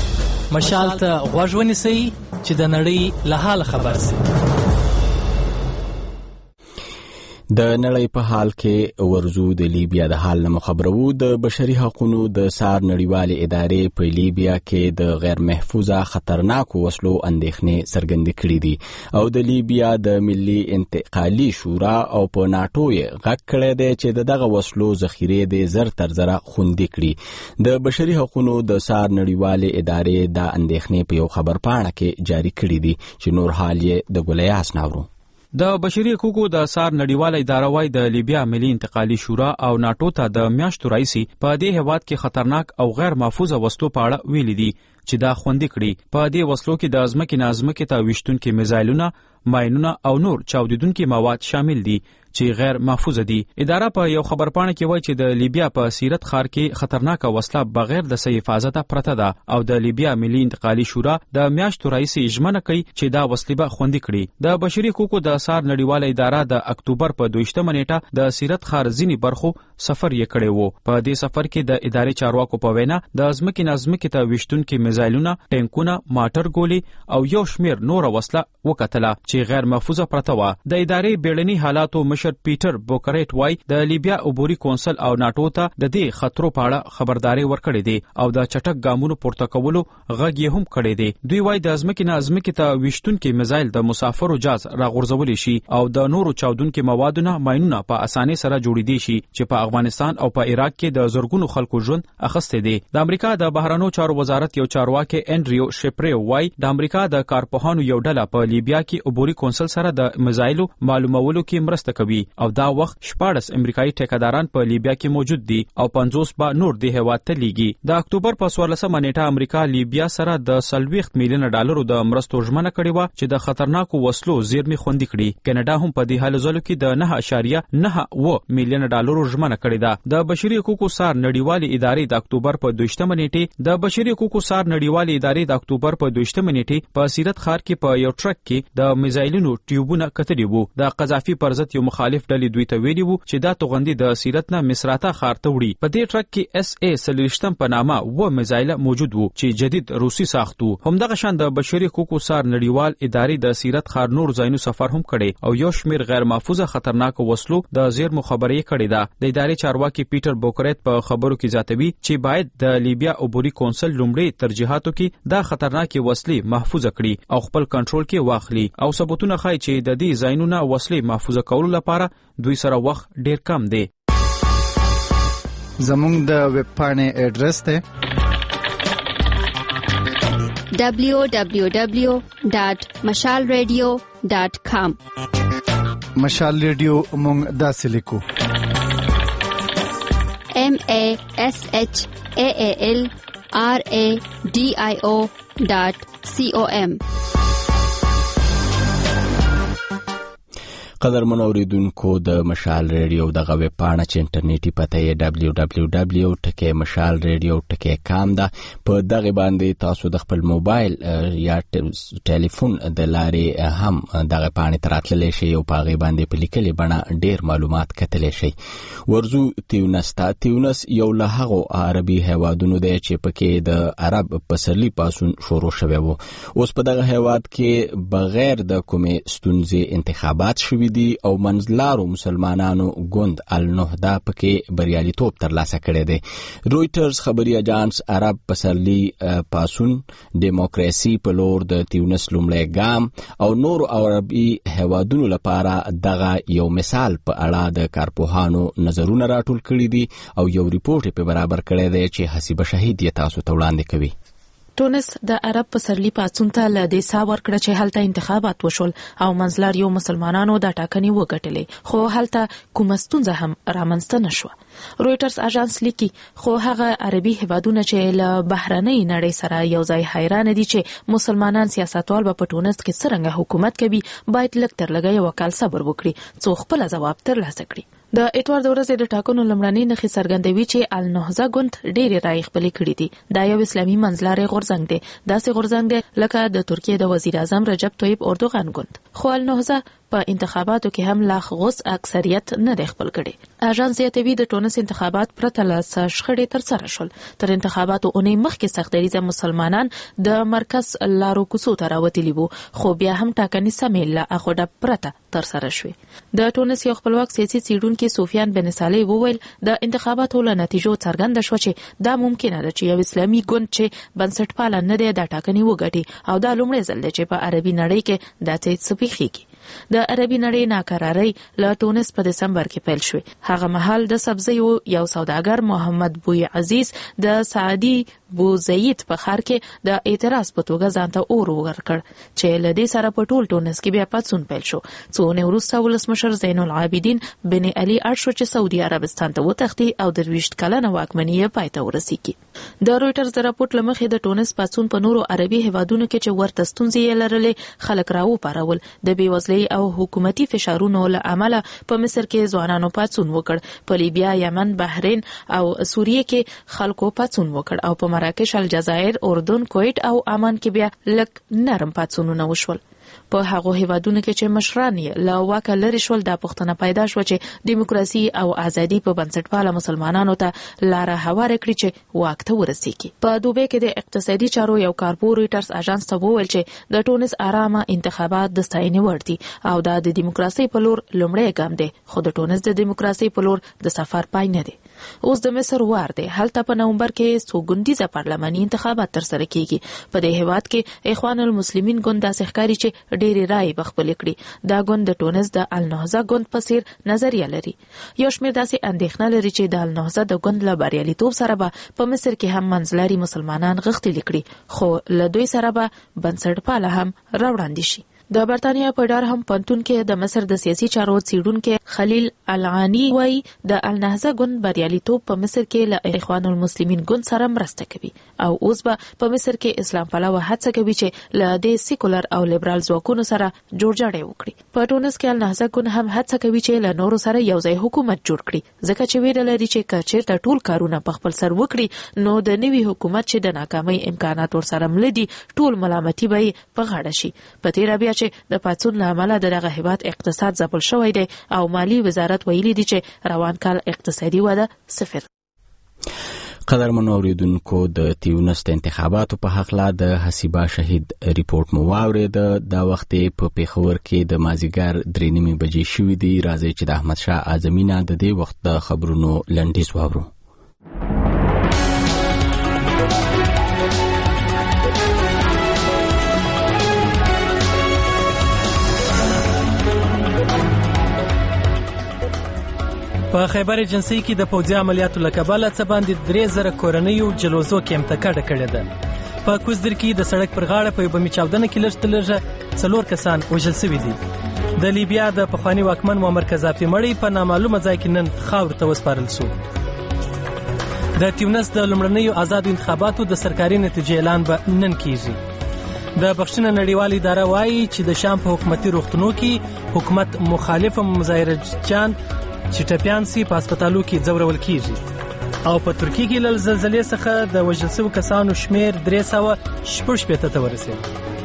S2: مشال ته غوږ ونیسئ چې د نړۍ له حاله خبر سئ.
S1: د نړۍ په حال کې ورزو د لیبیا د حال نه خبرو. د بشري حقوقو د سار نړیوالې ادارې په لیبیا کې د غیر محفوظه خطرناکو وسلو اندېښنې څرګندې کړې دي او د لیبیا د ملي انتقالي شورا او په ناټو یې غږ کړی دی چې دغه وسلو ذخیرې د زر تر زره خوندي کړي. د بشري حقوقو د سار نړیوالې ادارې د اندېښنې په یو خبرپاڼه کې جاری کړې دي چې نور حال یې د ګلیاس ناورو.
S15: د بشري حقوقو د سار نړیواله اداره وايي د لیبیا ملي انتقالي شورا او ناټو ته د میاشتو راځي په دې هیواد کې خطرناک او غیر محفوظه وسلو په اړه ویلي دي چې دا خوندي کړي. په دې وسلو کې د ازمکې نازمکې ته وشتونکي میزایلونه، ماینونه او نور چاودیدونکي مواد شامل دي چې غیر محفوظه دي. اداره په یو خبرپاڼه کې وایي چې د لیبیا په سیرت ښار کې خطرناکه وسله بغیر د صحیح حفاظته پرته ده او د لیبیا ملي انتقالي شورا د میاشتو راځي ژمنه کوي چې دا وسلې به خوندي کړي. د بشري حقوقو د سار نړیواله اداره د اکتوبر په دویشتمه نیټه د سیرت ښار ځینې برخو سفر یې کړی وو. په دې سفر کې د ادارې چارواکو په وینا د ازمکې نازمکې ته وشتونکي میزایلونه، ټینکونه، ماټر ګولې او یو شمیر نور وسله وکتله چې غیر محفوظه پرته وه. د ادارې بیړني حالاتو مشر پیټر بوکریټ وای د لیبیا عبوري کونسل او ناټو ته د دې خطرو په اړه خبرداري ورکړې دي او د چټک ګامونو پورته کولو غږ یې هم کړی دی. دوی وای د ازمکې نه ازمکې ته وشتونکي میزایل د مسافرو جاز راغورځولی شي او د نورو چاودونکو موادونه ماینونه په اسانۍ سره جوړېدی شي چې په افغانستان او په عراق کې د زرګونو خلکو ژوند اخیستی دی. د امریکا د بهرنیو چارو وزارت یو چارواکي انډریو شپری وای د امریکا د کارپوهانو یو ډله په لیبیا کې عبوري کونسل سره د میزایلو معلومولو کې مرسته کوي کوي او دا وخت شپاړس امریکایي ټیکاداران په لیبیا کې موجود دي او پنځوس به نور د هیواد ته لیږي. د اکتوبر په څوارلسمه نیټه امریکا لیبیا سره د څلوېښت میلیونه ډالرو د مرستو ژمنه کړې وه چې د خطرناکو وسلو زیرمې خوندي کړي. کینیډا هم په دې هلو ځلو کې د نه اعشاریه نه اوه میلیونه ډالرو ژمنه کړې ده. د بشري حقوقو سار نړیوالې ادارې د اکتوبر په دویشتمه نیټې د بشري حقوقو سار نړیوالې ادارې د اکتوبر په دویشتمه نیټې په سیرت ښار کې په یو ټرک کې د میزایلونو ټیوبونه کتلي وو. د قذافي پر ضد یو مخالف ډلې دوی ته ویلي وو چې دا توغندي د سیرت نه مصراته ښار ته وړي. په دې ټرک کې اس ای څلوېښتم په نامه اوه میزایل موجود وو چې جدید روسي ساخت وو. همدغه شان د بشري حقوقو سار نړیوال ادارې د سیرت ښار نور ځایونو سفر هم کړی او یو شمېر غیر محفوظه خطرناک وسلو د زیرمو خبرې کړې ده. د ادارې چارواکي پیټر بوکریت په خبرو کې زیاتوي چې باید د لیبیا عبوري کونسل لومړی ترجیحاتو کې دا خطرناکې وسلې محفوظه کړي او خپل کنټرول کې واخلي او ثبوتونه ښایي چې د دې ځایونو وسلې محفوظه کولو لپاره دوی سره وخت ډیر کم دی.
S14: زموږ د ویب پاڼې اډرس دی
S13: دبلیو دبلیو دبلیو ډاټ مشال ریډیو ډاټ کام.
S14: مشال ریډیو موږ داسې لیکو
S13: M A S H A A L R A D I O dot C O M.
S1: قدرمن اوریدونکو د مشال ریډیو دغه ویب پاڼه چې انټرنیټي پته یې دبلیو دبلیو دبلیو ټکی مشال ریډیو ټکی کام ده. په دغه باندې تاسو د خپل موبایل یا ټلیفون د لارې هم دغه پاڼې ته راتللی شئ او په هغې باندې په لیکلې بڼه ډېر معلومات کتلی شئ. ورځو تیونس ته. تیونس یو له هغو عربي هیوادونو دی چې پکې د عرب پسرلي پاڅون شروع شوی و. اوس په دغه هیواد کې بغیر د کومې ستونزې انتخابات شوي دي او منځلارو مسلمانانو ګوند النهدا پکې بریالیتوب ترلاسه کړی دی. رویټرز خبري اجانس عرب پسرلي پاڅون دیموکراسي په لور د تیونس لومړی ګام او نور عربي هیوادونو لپاره دغه یو مثال په اړه د کارپوهانو نظرونه راټول کړي دي او یو ریپورت په برابر کړی دی چې حسیبه شهید یې تاسو ته وړاندې کوي.
S16: ټونس د عرب پسرلي پاڅون ته له دې سا ورکړه چې هلته انتخابات وشول او منځلار یو مسلمانانو د ټاکنې وګټلې خو هلته کومه ستونزه هم رامنځته نشوه. رویټرز اژانس لیکي خو هغه عربي هیوادونه چې له بهرنۍ نړۍ سره یو ځای حیران دي چې مسلمانان سیاستوال به په ټونس کې څرنګه حکومت کوي باید لږ تر لږه یو کال صبر وکړي څو خپل ځواب ترلاسه کړي. د اتوار د ورځې د ټاکنو لومړنۍ نښې څرګندوي چې النهضه ګوند ډېرې رایې خپلې کړې دي. دا یو اسلامي منځلاری غورځنګ دی داسې غورځنګ دی لکه د ترکیې د وزیر اعظم رجب طیب اردوغان ګوند. خو النهضه په انتخاباتو کې هم لا غوس اکثریت نه دی خپل کړي. اژانس زیاتوي د ټونس انتخابات پرته له شخړې تر سره شول. تر انتخاباتو اونۍ مخکې سختدریځه مسلمانان د مرکز لارو کوڅو ته راوتلي وو خو بیا هم ټاکنې سمې له اخوډه پرته تر سره شوې. د ټونس یو خپلواک سیاسي څېړونکي سفیان بن صالح وویل د انتخاباتو له نتیجو څرګنده شوه چې دا ممکنه ده چې یو اسلامي ګوند چې بنسټپاله نه دی دا ټاکنې وګټي او دا لومړی ځل دی چې په عربي نړۍ کې داسې څه پیښیږي. د عربي نړۍ ناکرارۍ له ټونس په دسمبر کې پیل شوې. هغه مهال د سبزیو یو سوداګر محمد بوی عزیز د سعدي بوزید په ښار کې د اعتراض په توګه ځان ته اور ورکړ چې له دې سره په ټول ټونس کې بیا پاڅون پیل شو. څو ورځې وروسته ولسمشر زین العابدین بن علي اړ شو چې سعودي عربستان ته وتښتي او درویشت کلنه واکمني یې پای ته ورسیږي. د رویټرز د راپورټ له مخې د ټونس پاڅون په نورو عربي هیوادونو کې چې ورته ستونزې یې لرلې خلک راوپارول. د بېوزلۍ او حکومتي فشارونو له امله په مصر کې ځوانانو پاڅون وکړ. په لیبیا، یمن، بحرین او سوریه کې خلکو پاڅون وکړ او په مراکش، الجزایر، اردن، کویت او عمان کې بیا لږ نرم پاڅونونه وشول. په هغو هیوادونو کې چې مشران یې له واکه لرې شول دا پوښتنه پیدا شوه چې دیموکراسي او ازادي په بنسټپاله مسلمانانو ته لاره هواره کړي چې واک ته ورسیږي. په دوبۍ کې د اقتصادي چارو یو کارپور رویټرز اژانس ته وویل چې د ټونس آرامه انتخابات د ستاینې وړ دي او دا د دیموکراسي په لور لومړی ګام دی خو د ټونس د دیموکراسي په لور د سفر پای نه دی. اوس د مصر وار دی. هلته په نومبر کې څو ګوندیزه پارلماني انتخابات ترسره کیږي. په دې هیواد کې اخوان المسلمین ګوند داسې ښکاري چې ډېرې رایې به خپلې کړي. دا ګوند د ټونس د النهضه ګوند په څېر نظریه لري. یو شمېر داسې اندېښنه لري چې د النهضه د ګوند له بریالیتوب سره به په مصر کې هم منځلاري مسلمانان غښتلي کړي خو له دوی سره به بنسټپاله هم راوړاندې شي. د برتانیا په ډار هم پنتون کې د مصر د سیاسي چارو څیړونکو خلیل العانی وایي د النهضه ګوند بریالیتوب په مصر کې له اخوان المسلمین ګوند سره مرسته کوي او اوس به په مصر کې اسلام پلوه هڅه کوي چې له د سیکولر او لیبرال ځواکونو سره جوړجاړی وکړي. په ټونس کې النهضه ګوند هم هڅه کوي چې له نورو سره یو ځای حکومت جوړ کړي ځکه چې ویره لري چې کچېرته ټول کارونه په خپل سر وکړي نو د نوي حکومت چې د ناکامۍ امکانات ورسره ملدي ټول ملامتي به په غاړه شي. په تیر بیا چې د پاتون لامل دغه هیواد اقتصاد ځپل شوی دی او مالی وزارت ویلي دی چې روان کال اقتصادي وده صفر.
S1: قدرمن اوریدونکو د تیونس د انتخاباتو په حق لا د حسیبه شهید ریپورت مو واورید. دا وخت په پیښور کې د مازیګر درې نیمې بجې شوې دي. راځي چې د احمد شاه اعظمي نه د دې وخت د خبرونو لنډیز واورو.
S2: په خیبر ایجنسی کې د پوځي عملیاتو له کبله څه باندې درې زره کورنیو جلوزو کیمپ ته کډه کړې ده. په کوزدر کې د سړک پر غاړه په یو بمي چاودنه کې لږ تر لږه څلور کسان وژل شوي دي. د لیبیا د پخواني واکمن معمر قذافي مړی په نامعلومه ځای کې نن خاورو ته وسپارل شو. د تیونس د لومړنیو آزادو انتخاباتو د سرکاري نتیجې اعلان به نن کیږي. د بخښنې نړیوالې اداره وایي چې د شام په حکومتي روغتونونو کې حکومت مخالف مظاهرچیان چې ټپیان سي په هسپتالو کې ځورول کیږي. او په ترکیه کې له زلزلې څخه د وژل شویو کسانو شمیر درې سوه شپږ شپېته ته ورسېد.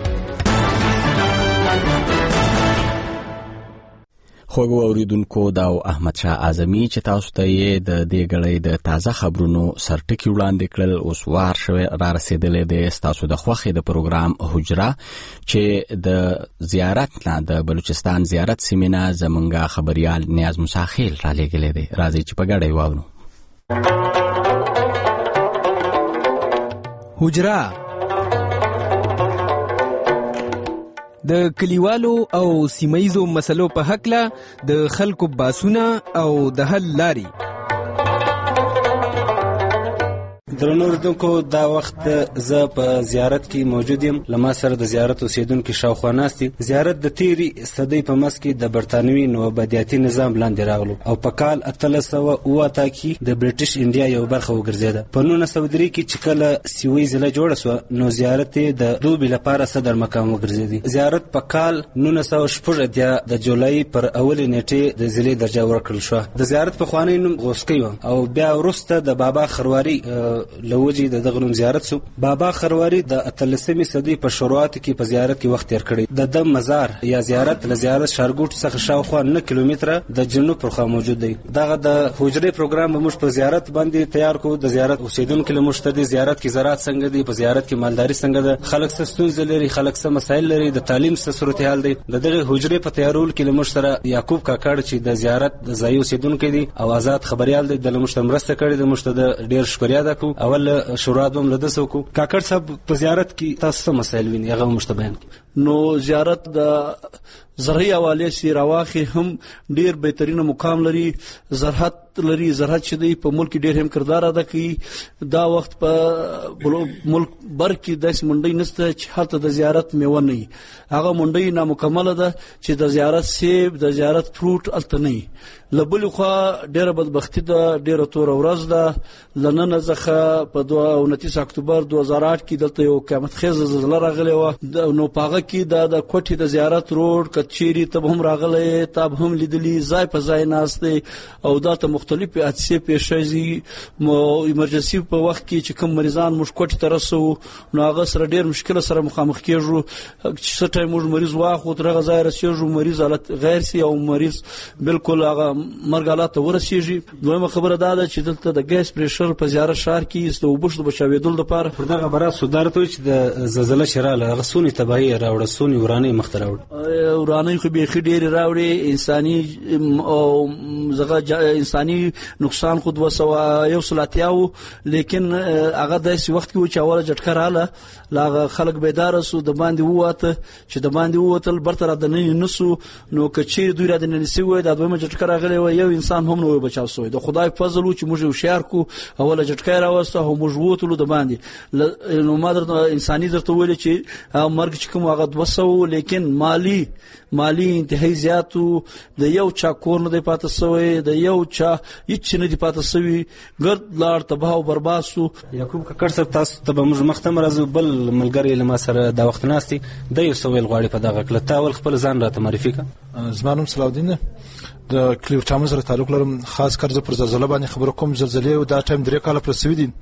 S1: خوږو اوریدونکو دا احمد شاه اعظمي چې تاسو ته یې د دې غړې د تازه خبرونو سرټکی وړاندې کړل اوس وار شوی را رسیدلې د تاسو د خوخې د پروګرام حجره چې د زیارت نه د بلوچستان زیارت سیمینه زمونږه خبريال نیاز مساخیل را لګلې دی. راځي چې په ګډه واورو.
S10: حجره د کلیوالو او سیمایزو مسلو په حق له د خلکو باسونه او د حل لاري.
S17: درنو اوریدونکو دا وخت زه په زیارت کې موجود یم. لما سره د زیارت اوسیدونکو شاوخوا ناست دي. زیارت د تیری صدۍ په منځ کې د برتانوي نوآبادیاتي نظام لاندې راغلو او په کال اتلس سوه اوه اته کې د برټش انډیا یو برخه وګرځېده. په نولس سوه درې کې چې کله سیوي ضلع جوړه سوه نو زیارت د دوبي لپاره صدر مقام وګرځېدی. زیارت په کال نولس سوه شپږ اتیا د جولای پر اولې نیټې د ضلع درجه ورکړل شوه. د زیارت پخوانی نوم غوسکی و او بیا وروسته د بابا خرواري لوجي د دغه نوم زیارت سو. بابا خرواري د اتلسمې صدۍ په شروعاتو کې په زیارت کې وخت تیر کړی. د د مزار یا زیارت له زیارت شارګوټ څخه شاوخوا نه کیلومتره د جنوب پر خوا موجود دی. دغه د حجرې پروګرام موږ په زیارت باندې تیار کوو. د زیارت اوسیدونکو له مشتدي زیارت کې زراعت څنګه دی، په زیارت کې مالداري څنګه ده، خلک څه ستونزې لري، خلک څه مسایل لري، د تعلیم څه صورتحال دی. د دغه حجرې په تیارول کې له مشتره یعقوب کاکړ چې د زیارت د ځای اوسیدونکو دی او آزاد خبريال دی د مشتم مرسته کړي. د مشتده ډیر شکریا ده کو. اول شورا دوم لده سوکو. کاکړ صاحب په زیارت کې تاسو څه مسایل ویني هغه مشتبهان کی؟
S18: نو زیارت د زرعي حواله سي راواخي هم ډیر بهترینه مقام لري. زراعت لري. زراعت چې دی په ملک ډیر هم کردار ادا کوي. دا وخت په ملک بر کې د منډي نسته چې هلته د زیارت میوه نه وي. هغه منډي نامکمله ده چې د زیارت سیب د زیارت فروټ الته نه وي. لبل خو ډیره بدبختی ده، ډیره تور ورځ ده. لنن ځخه په دوه او نتیس اکتوبر دوه زره آټ کې دلته یو قیامت خیز زلزلہ راغلی و. نو پاغه کې د د کوټې د زیارت روډ کچيري ته هم راغلی، تاب هم لیدلی، ځای په ځای ناشته او دا ته مختلف حادثې پیښ شي. مو ایمرجنسي په وخت کې چې کوم مریضان موږ کوټې ته رسو نو هغه سره ډیر مشکل سره مخامخ کیږو. چې ټایم موږ مریض واخو تر هغه ځای رسیږو مریض حالت غیر سي او مریض بالکل هغه مرګ حالت ته ورسیږي. دویمه خبره دا ده چې دلته د ګیس پریشر په زیارت شهر کې د وبښت بچاوېدل لپاره
S17: پر دغه برا سودار ته چې د زلزلہ شراله غسونی تباہی راوړه، سونی ورانه مخ ته راوړه.
S18: ورانه خو به خډير راوړي. انساني او زغه انساني نقصان خود وسو یو سلاتیاو. لیکن هغه د سی وخت کې چې اوله جټکر رااله لاغه خلک بیدار سو د باندې ووته چې د باندې ووتل برتر د نه نسو نو کچې دوی را د نسی وای د دویمه جټکر راغلی و یو انسان هم نو بچاو سوی. د خدای فضل چې موږ هوښیار کو اوله جټکر راوسته هم موږ ووتلو د باندې نو مادر انساني درته ویل چې مرګ چې کوم هغه دوه سوه لیکن مالی مالی انتهایی زیاتو د یو چا کور نه دی پاتې سوی د یو چا هیڅ نه دی پاتې سوی ګرد لاړ تباه او برباد سو.
S17: یعقوب ککړ صاحب تاسو ته به موږ مختم راځو بل ملګری له ما سره دا وخت ناستي د یو سویل غواړي په دغه کله تا ول خپل ځان راته معرفي کړه.
S19: زما نوم صلاح الدین د کلیو ټامل سره تعلق لرم. خاص کر زه پر زلزلې باندې خبرو کوم. زلزلې او دا ټایم درې کاله پر سوي دي.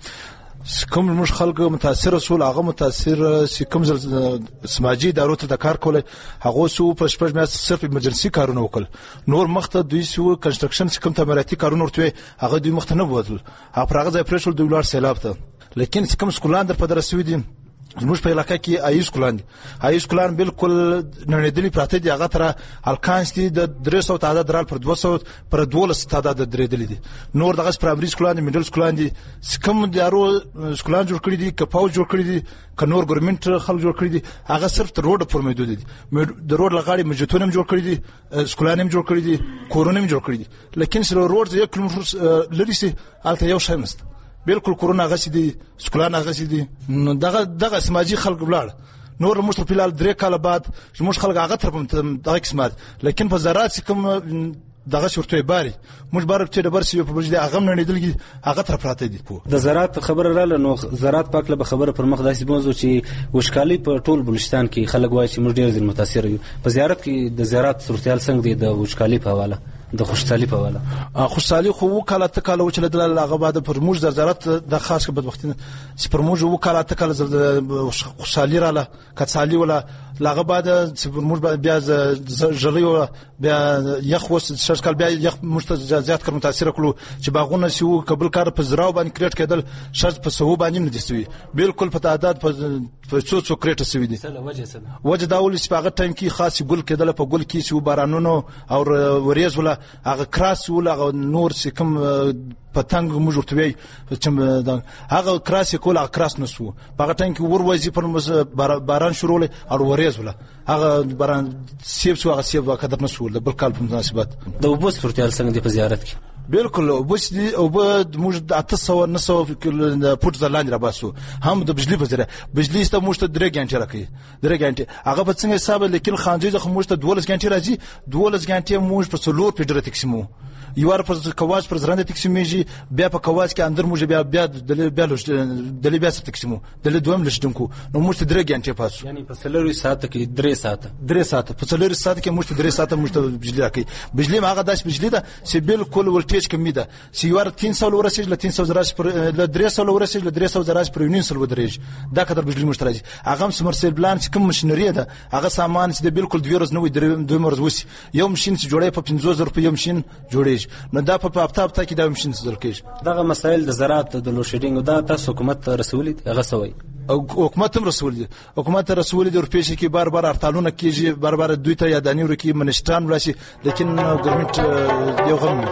S19: کوم موږ خلک متاثر سول هغه متاثر چې کوم سماجی ادارو ته د کار کوله هغه سو په شپږ میاشتې صرف ایمرجنسي کارونه وکړ. نور مخته دوی سو کنسټرکشن کوم تعمیراتي کارونه ورته هغه دوی مخته نه بوتل. هغه پرغه ځای پرېښول دوی لار سیلاب ته. لیکن کوم سکولان در په درسوي دي زموږ په علاقه کې آی سکولان دي. آی سکولان بالکل نړیدلي پراته دي. هغه تر الکانس دي د درې سوه تعداد درال پر دوه سوه پر دولس تعداد درېدلي دي. نور دغه پرایمري سکولان دي میډل سکولان دي کوم دارو سکولان جوړ کړي دي کپاو جوړ کړي دي ک نور ګورنمنت خلک جوړ کړي دي هغه صرف تر روډ پر محدود دي. د روډ لغاړي مجتونه جوړ کړي دي سکولان هم جوړ کړي دي کورونه هم جوړ کړي دي. لیکن سره روډ یو کیلومتر لري سي الته یو شای مست بالکل کورونا غسي دي سکولان غسي دي. نو دغه دغه سماجی خلک بلار نور موږ په فلال درې کاله بعد موږ خلک هغه تر دغه قسمت لیکن په زراعت کوم دغه شورتوي باري موږ بار په دبر سی په بجلی هغه نه نیدل هغه تر پراته دي.
S17: د زراعت خبره رااله نو زراعت پاکله به خبره پر مخ داسې موضوع چې وشکالي په ټول بلوچستان کې خلک وایي چې موږ ډیر ځل متاثر یو. په زیارت کې د زراعت صورتحال څنګه دی د وشکالي په حواله د خوشحالي په والا؟
S19: خوشحالي خو وکاله تکاله چې د هغه بعد پر موږ د زراعت د خاص بدبختی چې پر موږ وکاله تکاله خوشحالي رااله کڅالي ولا لاغه بعد چې پر موږ بیا ژړی او بیا یخ وس شرکل بیا یخ مستجازات کړ متاثر کړو چې باغونه شو قبل کار په زراو باندې کریټ کېدل شرط په سو باندې نه دي بالکل په تعداد په څو څو کریټ سوي دي. وجه دا ول چې په هغه ټایم کې خاص ګل کېدل په ګل کې شو بارانونو او وریځ ولا هغه کراس ول هغه نور چې کوم پتنګ موږ ورته وی چې هغه کراس کول هغه کراس نسو په هغه ټایم کې ور وځي پر باران شروع له او وریځ ولا هغه باران سیب سو هغه سیب قدر نسو د بل کال په مناسبت
S17: د وبس صورتحال څنګه دی په زیارت کې؟
S19: بالکل وبس دي او بعد موږ د اته سوه نه سوه فوټ زلاند را باسو هم د بجلی په ذریعه بجلی ست موږ ته درې غنټه راکې درې غنټه هغه په څنګه حساب لیکن خانجي خو موږ ته دولس غنټه راځي دولس غنټه موږ په څلور پیډر تقسیمو یوار پر کواز پر زرنده تقسیمېږي بیا په کواز کې اندر موږ بیا بیا د بیا لوش د بیا سره تقسیمو د دویم لشدونکو نو موږ ته درې غنټه پاسو
S17: یعنی په څلور ساعت کې درې ساعت
S19: درې ساعت په څلور ساعت کې موږ ته درې ساعت موږ ته بجلی راکې بجلی ما هغه داس بجلی ده چې بالکل ولټیج کمی ده چې یوار تین سوه ورسېږي له تین سوه زراج پر له درې سوه ورسېږي له درې سوه زراج پر یونین سل ودرېږي دا قدر بجلی موږ ته راځي. هغه سمرسیل بلان چې کوم ماشینری ده هغه سامان چې بالکل دوه ورځې نه وي دوه ورځې وسی یو ماشین چې جوړي په پنځوس زره په یو ماشین جوړیږي نو دا په هفته هفته کې دا ماشین څه کېږي.
S17: دغه مسایل د زراعت د لوډ دا تاسو حکومت رسولي هغه سوي
S19: او حکومت هم رسول دي حکومت رسول دي ورپېښ کې بار بار ارتالونه کېږي بار بار دوی ته یادانی ورکی منشتان ولاسي لیکن ګورنمنت یو غم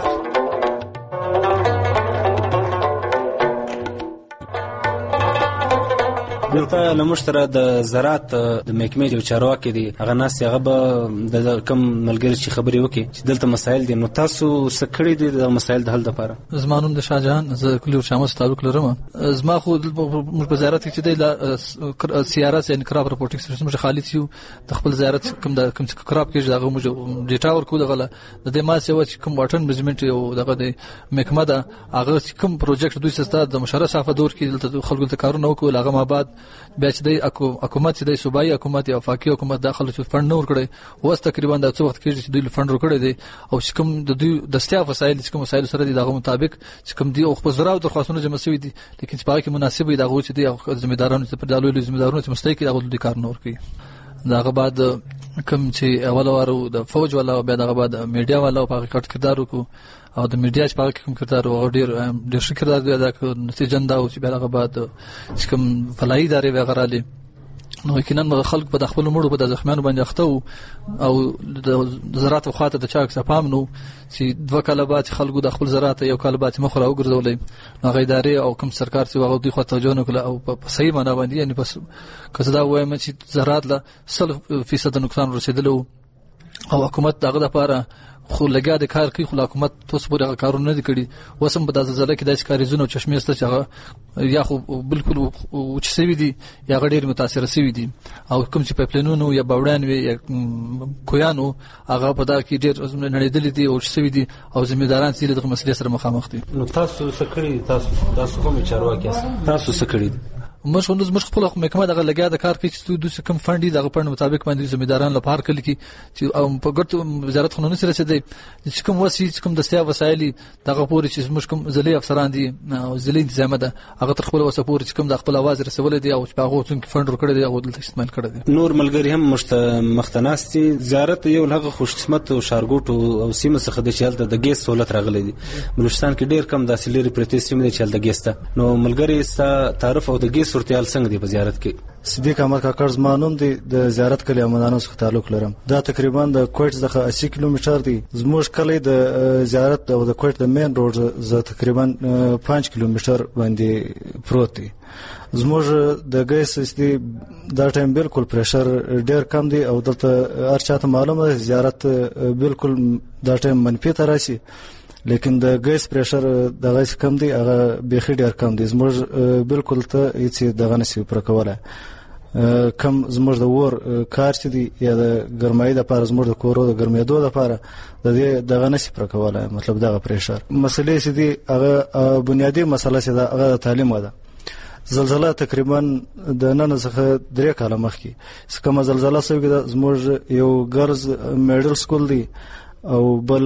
S17: دلته لمشتره د زراعت د محکمې یو چارواکي دي هغه ناس هغه به د کم ملګری چې خبرې وکړي چې دلته مسایل دي نو تاسو څه کړی دي د مسایل د حل لپاره؟
S20: زما نوم د شاهجهان زه کلیو شامل تعلق لرم. زما خو موږ په زیارت کې چې د سیارات یعنی کراب رپورټینګ سیستم چې خالد یو د خپل زیارت کوم د کوم کراب کې دغه موږ ډیټا ورکو دغه د دې ما سیو چې کوم واټن مینجمنت یو دغه د محکمه ده هغه کوم پروجیکټ دوی سره د مشوره صافه دور کې دلته خلکو ته کارونه وکول هغه ما بعد بیا چې د حکومت چې د صوبایي حکومت او وفاقي حکومت داخله چې فند نور کړي اوس تقریبا د څو وخت کې چې دوی فند ور کړی دی او چې کوم د دوی دستیاب وسایل چې کوم وسایل سره دي دغه مطابق چې کوم دی او خپل زراعت درخواستونه جمع شوي دي لیکن چې پاره کې مناسب وي دغه چې دی ذمہ دارانو چې پر دالو ذمہ دارانو چې مستحق دغه د کار نور کوي. دغه بعد کوم چې اول وارو د فوج ولا بیا دغه بعد میډیا ولا په حقیقت کردار وکړو او د میډیا چې په کوم کردار او ډیر ډیر ښه کردار دی دا نتیجه دا او چې بیا دغه بعد چې کوم فلایي ادارې وغیرہ لري نو یقینا خلک په خپل مړو په د زخمیانو باندې اخته او د زراعت خواته د چاک صفام نو چې دوه کاله بعد خلکو د خپل زراعت یو کال بعد مخ را وګرځولې نو غیداري او کوم سرکار چې هغه دوی خو توجه نه کړ او په صحیح معنا باندې یعنی پس کزدا وایم چې زراعت له صفر فیصد نقصان رسیدلو او حکومت دغه لپاره خو لګیا د کار کوي خو حکومت تاسو پورې کارونه نه دي کړي وسم په داسې زله کې داسې کاریزونه او چشمې ست چې هغه یا خو بالکل وچ سوي دي یا غډیر متاثر سوي دي او کوم چې پایپلاینونو یا باوډان وي یا کویانو هغه په دا کې ډیر نړیدل دي او سوي دي او ځمېداران چې دغه مسلې سره مخامخ دي.
S17: نو تاسو سکړی تاسو تاسو کوم چارواکي تاسو سکړی
S20: مش ونوز مش خپل محکمه دغه لګیا د کار کوي چې دوی کم فند دغه په مطابق باندې ځمېداران لپاره کلی کی چې او په ګټو وزارت قانون سره چې دی چې کوم وسی چې کوم دستیا وسایل دغه پورې چې مش کوم ځلې افسران دي او ځلې تنظیم ده هغه تر خپل وسه پورې چې کوم د خپل आवाज رسول دي او چې هغه څنګه فند ورکړي دي او دلته استعمال کړي دي.
S17: نور ملګری هم مختناستي زیارت یو لغه خوش قسمت او شارګوټ او سیمه څخه د چالت د ګیس سہولت راغلي دي. بلوچستان کې ډیر کم داسې لري پرتی سیمه د چالت د ګیس ته. نو ملګری ستا تعارف او د ګیس صورتحال څنګه دی زیارت کې؟
S21: صدیق احمد کاکړ زمانوم دی د زیارت کلی امدانو څخه تعلق لرم. دا تقریبا د کوټ څخه اسی کیلومتر دی. زموږ کلی د زیارت او د کوټ د مین روډ ز تقریبا پنځه کیلومتر باندې پروت دی. زموږ د ګیس استي دا ټایم بالکل پریشر ډیر کم دی او دلته هر چاته معلومه ده زیارت بالکل دا ټایم منفي ته راشي لیکن د ګیس پریشر دغه کم دی هغه بيخي ډیر کم دی. زموږ بالکل ته هیڅ دغه نشي پر کوله کم زموږ د ور کار چې دی یا د ګرمۍ د لپاره زموږ د کورو د ګرمېدو لپاره د دې دغه نشي پر کوله مطلب دغه پریشر مسلې چې دی هغه بنیادی مسله چې دا هغه تعلیم ده. زلزلہ تقریبا د نن څخه درې کاله مخکې کومه زلزلہ شوې ده. زموږ یو ګرز میډل سکول دی او بل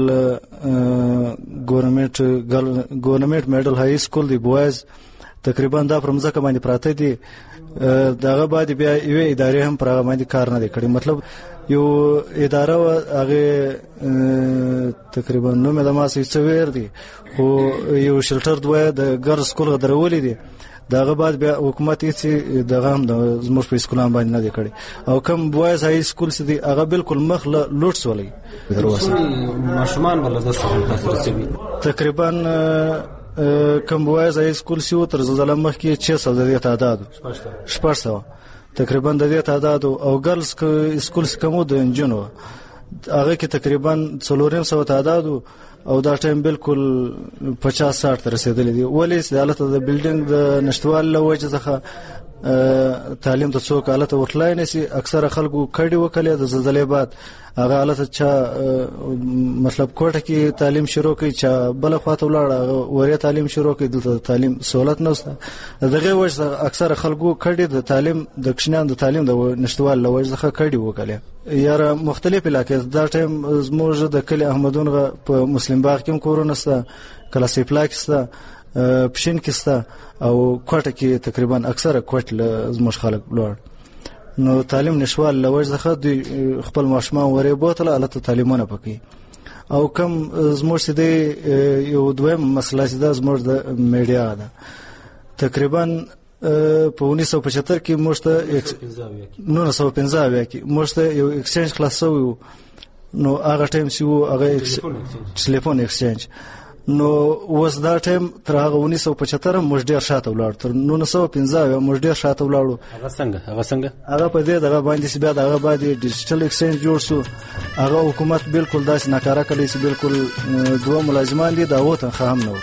S21: ګورنمنت ګورنمنت میډل های سکول دی بوایز تقریبا دا پر مزه باندې پراته دي. داغه باندې بیا یو ادارې هم پر باندې کار نه کړی. مطلب یو اداره هغه تقریبا نو مې د ماسې څویر دی خو یو شلټر دوه د ګرز سکول غدرولې دي. داغه بعد بیا حکومت یې دغه هم د زموږ په سکولان باندې نه دی کړی او کوم بوایز های سکول چې دی هغه بالکل مخ له لوټ سولې
S17: دروازه ماشومان بل د څه خاطر سوي
S21: تقریبا کوم بوایز های سکول چې تر زلزلہ مخکې شش سوه د تعداد شپږ سوه تقریبا د دې تعداد او ګرلز سکول کومو د انجنونو هغه کې تقریبا څلورم سوه تعداد او دا ټایم بالکل پچاس ساټ ته رسیدلی دی. ولې حالت د بلډینګ د نشټوال له وجې څخه تعلیم ته څوک حالت ورتلای نشي. اکثره خلکو کډي وکړي د زلزلې بعد هغه حالت چې مطلب کوټه کې تعلیم شروع کړي چې بل خواته ولاړ ورې تعلیم شروع کړي دلته تعلیم سہولت نه وسته. دغه وجه اکثره خلکو کډي د تعلیم د کښنان د تعلیم د نشټوال له وجې څخه کډي وکړي. یاره مختلف علاقې دا ټایم زموږ د کلی احمدونغه په مسلم باغ کې کورونه سته کلا سیپلاک سته پښین کې سته او کوټه کې تقریبا اکثره کوټ له زموږ خلک لوړ. نو تعلیم نشوال له وجه څخه دوی خپل ماشومان ورې بوتله الته تعلیمونه پکې او کم زموږ سده یو دویم مسله چې دا زموږ د میډیا ده. تقریبا په اونیس سوه پچهتر کې موږ ته نولس سوه پنځه اویا کې موږ ته یو ایکسچینج خلاص شوی و. نو هغه ټایم چې و هغه ټلیفون ایکسچینج نو اوس دا ټایم تر هغه اونیس سوه پچهتر موږ ډېر شاته ولاړو. تر نولس سوه پنځه اویا موږ ډېر شاته ولاړو.
S17: هغه څنګه هغه څنګه
S21: هغه په دې دغه باندې چې بیا دغه باندې ډیجیټل ایکسچینج جوړ شو. هغه حکومت بالکل داسې ناکاره کړی چې بالکل دوه ملازمان دي دا وته خام نه و.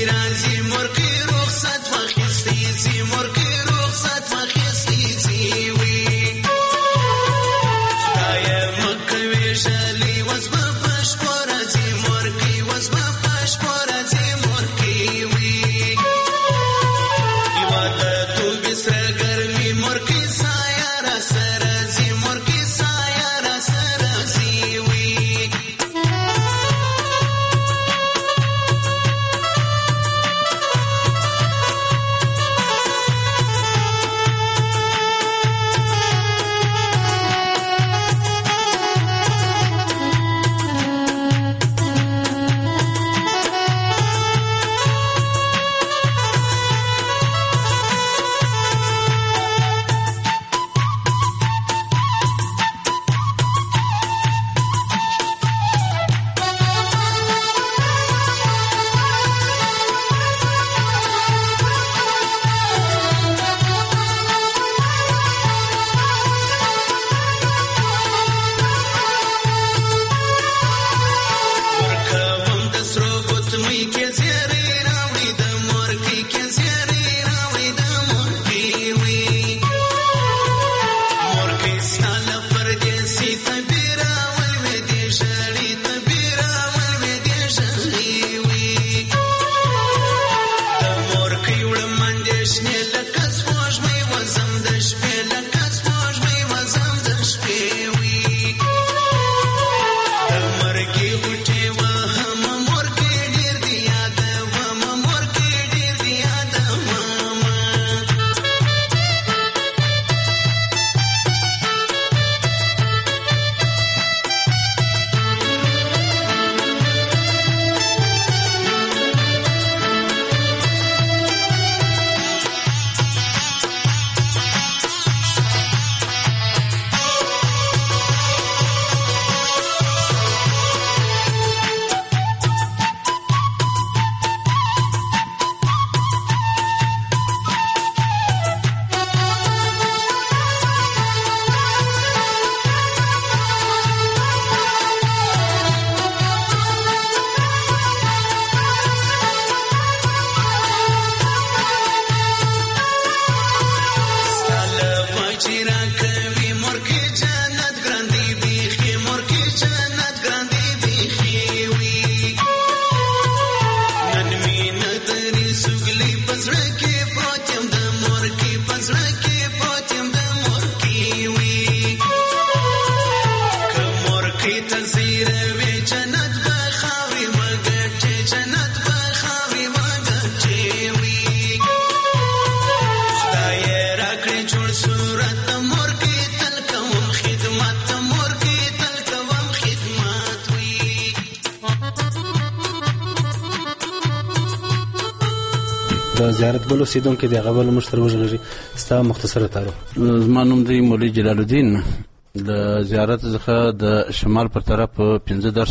S17: د زیارت بل اوسیدونکي د هغه بل مشتر وژغږي ستا مختصره تعارف.
S4: زما نوم دی مولوي جلال الدین. د زیارت څخه د شمال پر طرف پنځه درس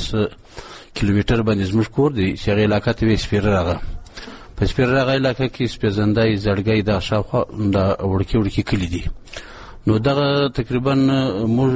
S4: کیلومتر باندې زموږ کور دی چې هغه علاقه ته وي سپیره راغه. په سپیره راغه علاقه کې سپېزندای زړګی د شاوخوا د وړکي وړکي کلی دي. نو دغه تقریبا موږ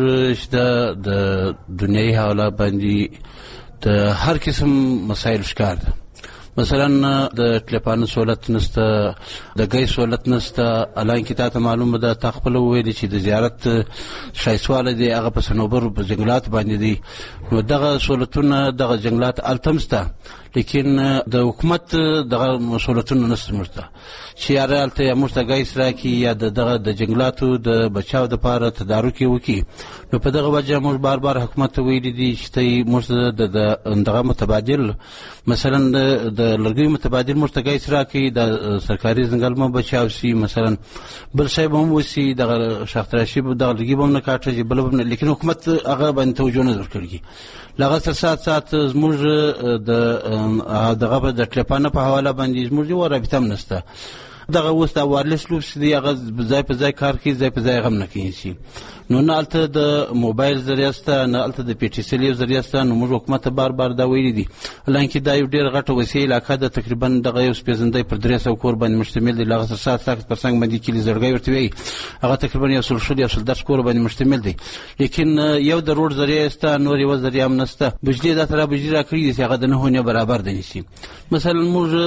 S4: د دنیاي حواله باندې د هر قسم مسایل ښکار ده. مثلا د ټلیفون سہولت نشته، د ګای سہولت نشته. الان کې تاسو معلومه ده تا خپل ویل چې د زیارت شایسواله دی هغه په سنوبر په جنگلات باندې دي. نو دغه سہولتونه دغه جنگلات التمسته، لیکن د حکومت دغه مسؤلیتونه نشته مرته چې یارالته مرته ګایس راکې یا دغه د جنگلاتو د بچاو د لپاره تدارک وکړي. نو په دغه وجه موږ بار بار حکومت ویلي دي چې ته مرته د دغه متبادل مثلا د لرګي متبادل مرته ګایس راکې د سرکاري ځنګل مو بچاو سي، مثلا بل شی به هم وسی دغه شاختراشي دغه لرګي به نه کاټه چې بل به، لیکن حکومت هغه باندې توجه نه ورکړي. لغه سره سات سات زموږ د دغه د ټلیفون په حواله باندې زموږ یو رابطه هم نشته. دغه اوس د وایرلس لوپ چې دی هغه ځای په ځای کار کوي، ځای په ځای هم نه کوي شي. نو نه هلته د موبایل ذریعه شته، نه هلته د پی ټي سی یو ذریعه شته. نو موږ حکومت ته بار بار دا ویلي دي، حالانکې دا یو ډېر غټه وسیع علاقه ده، تقریبا دغه یو سپېڅنځی پر درې سوه کور باندې مشتمل دی. له هغه سره سات ساکس پر څنګ باندې کلي زړګی ورته وایي، هغه تقریبا یو سل شل یو سل دس کور باندې مشتمل دی. لیکن یو د روډ ذریعه شته، نور یوه ذریعه هم نشته. بجلي دا ته را بجلي را کړي دي چې هغه د نهو نه برابر دی نشي. مثلا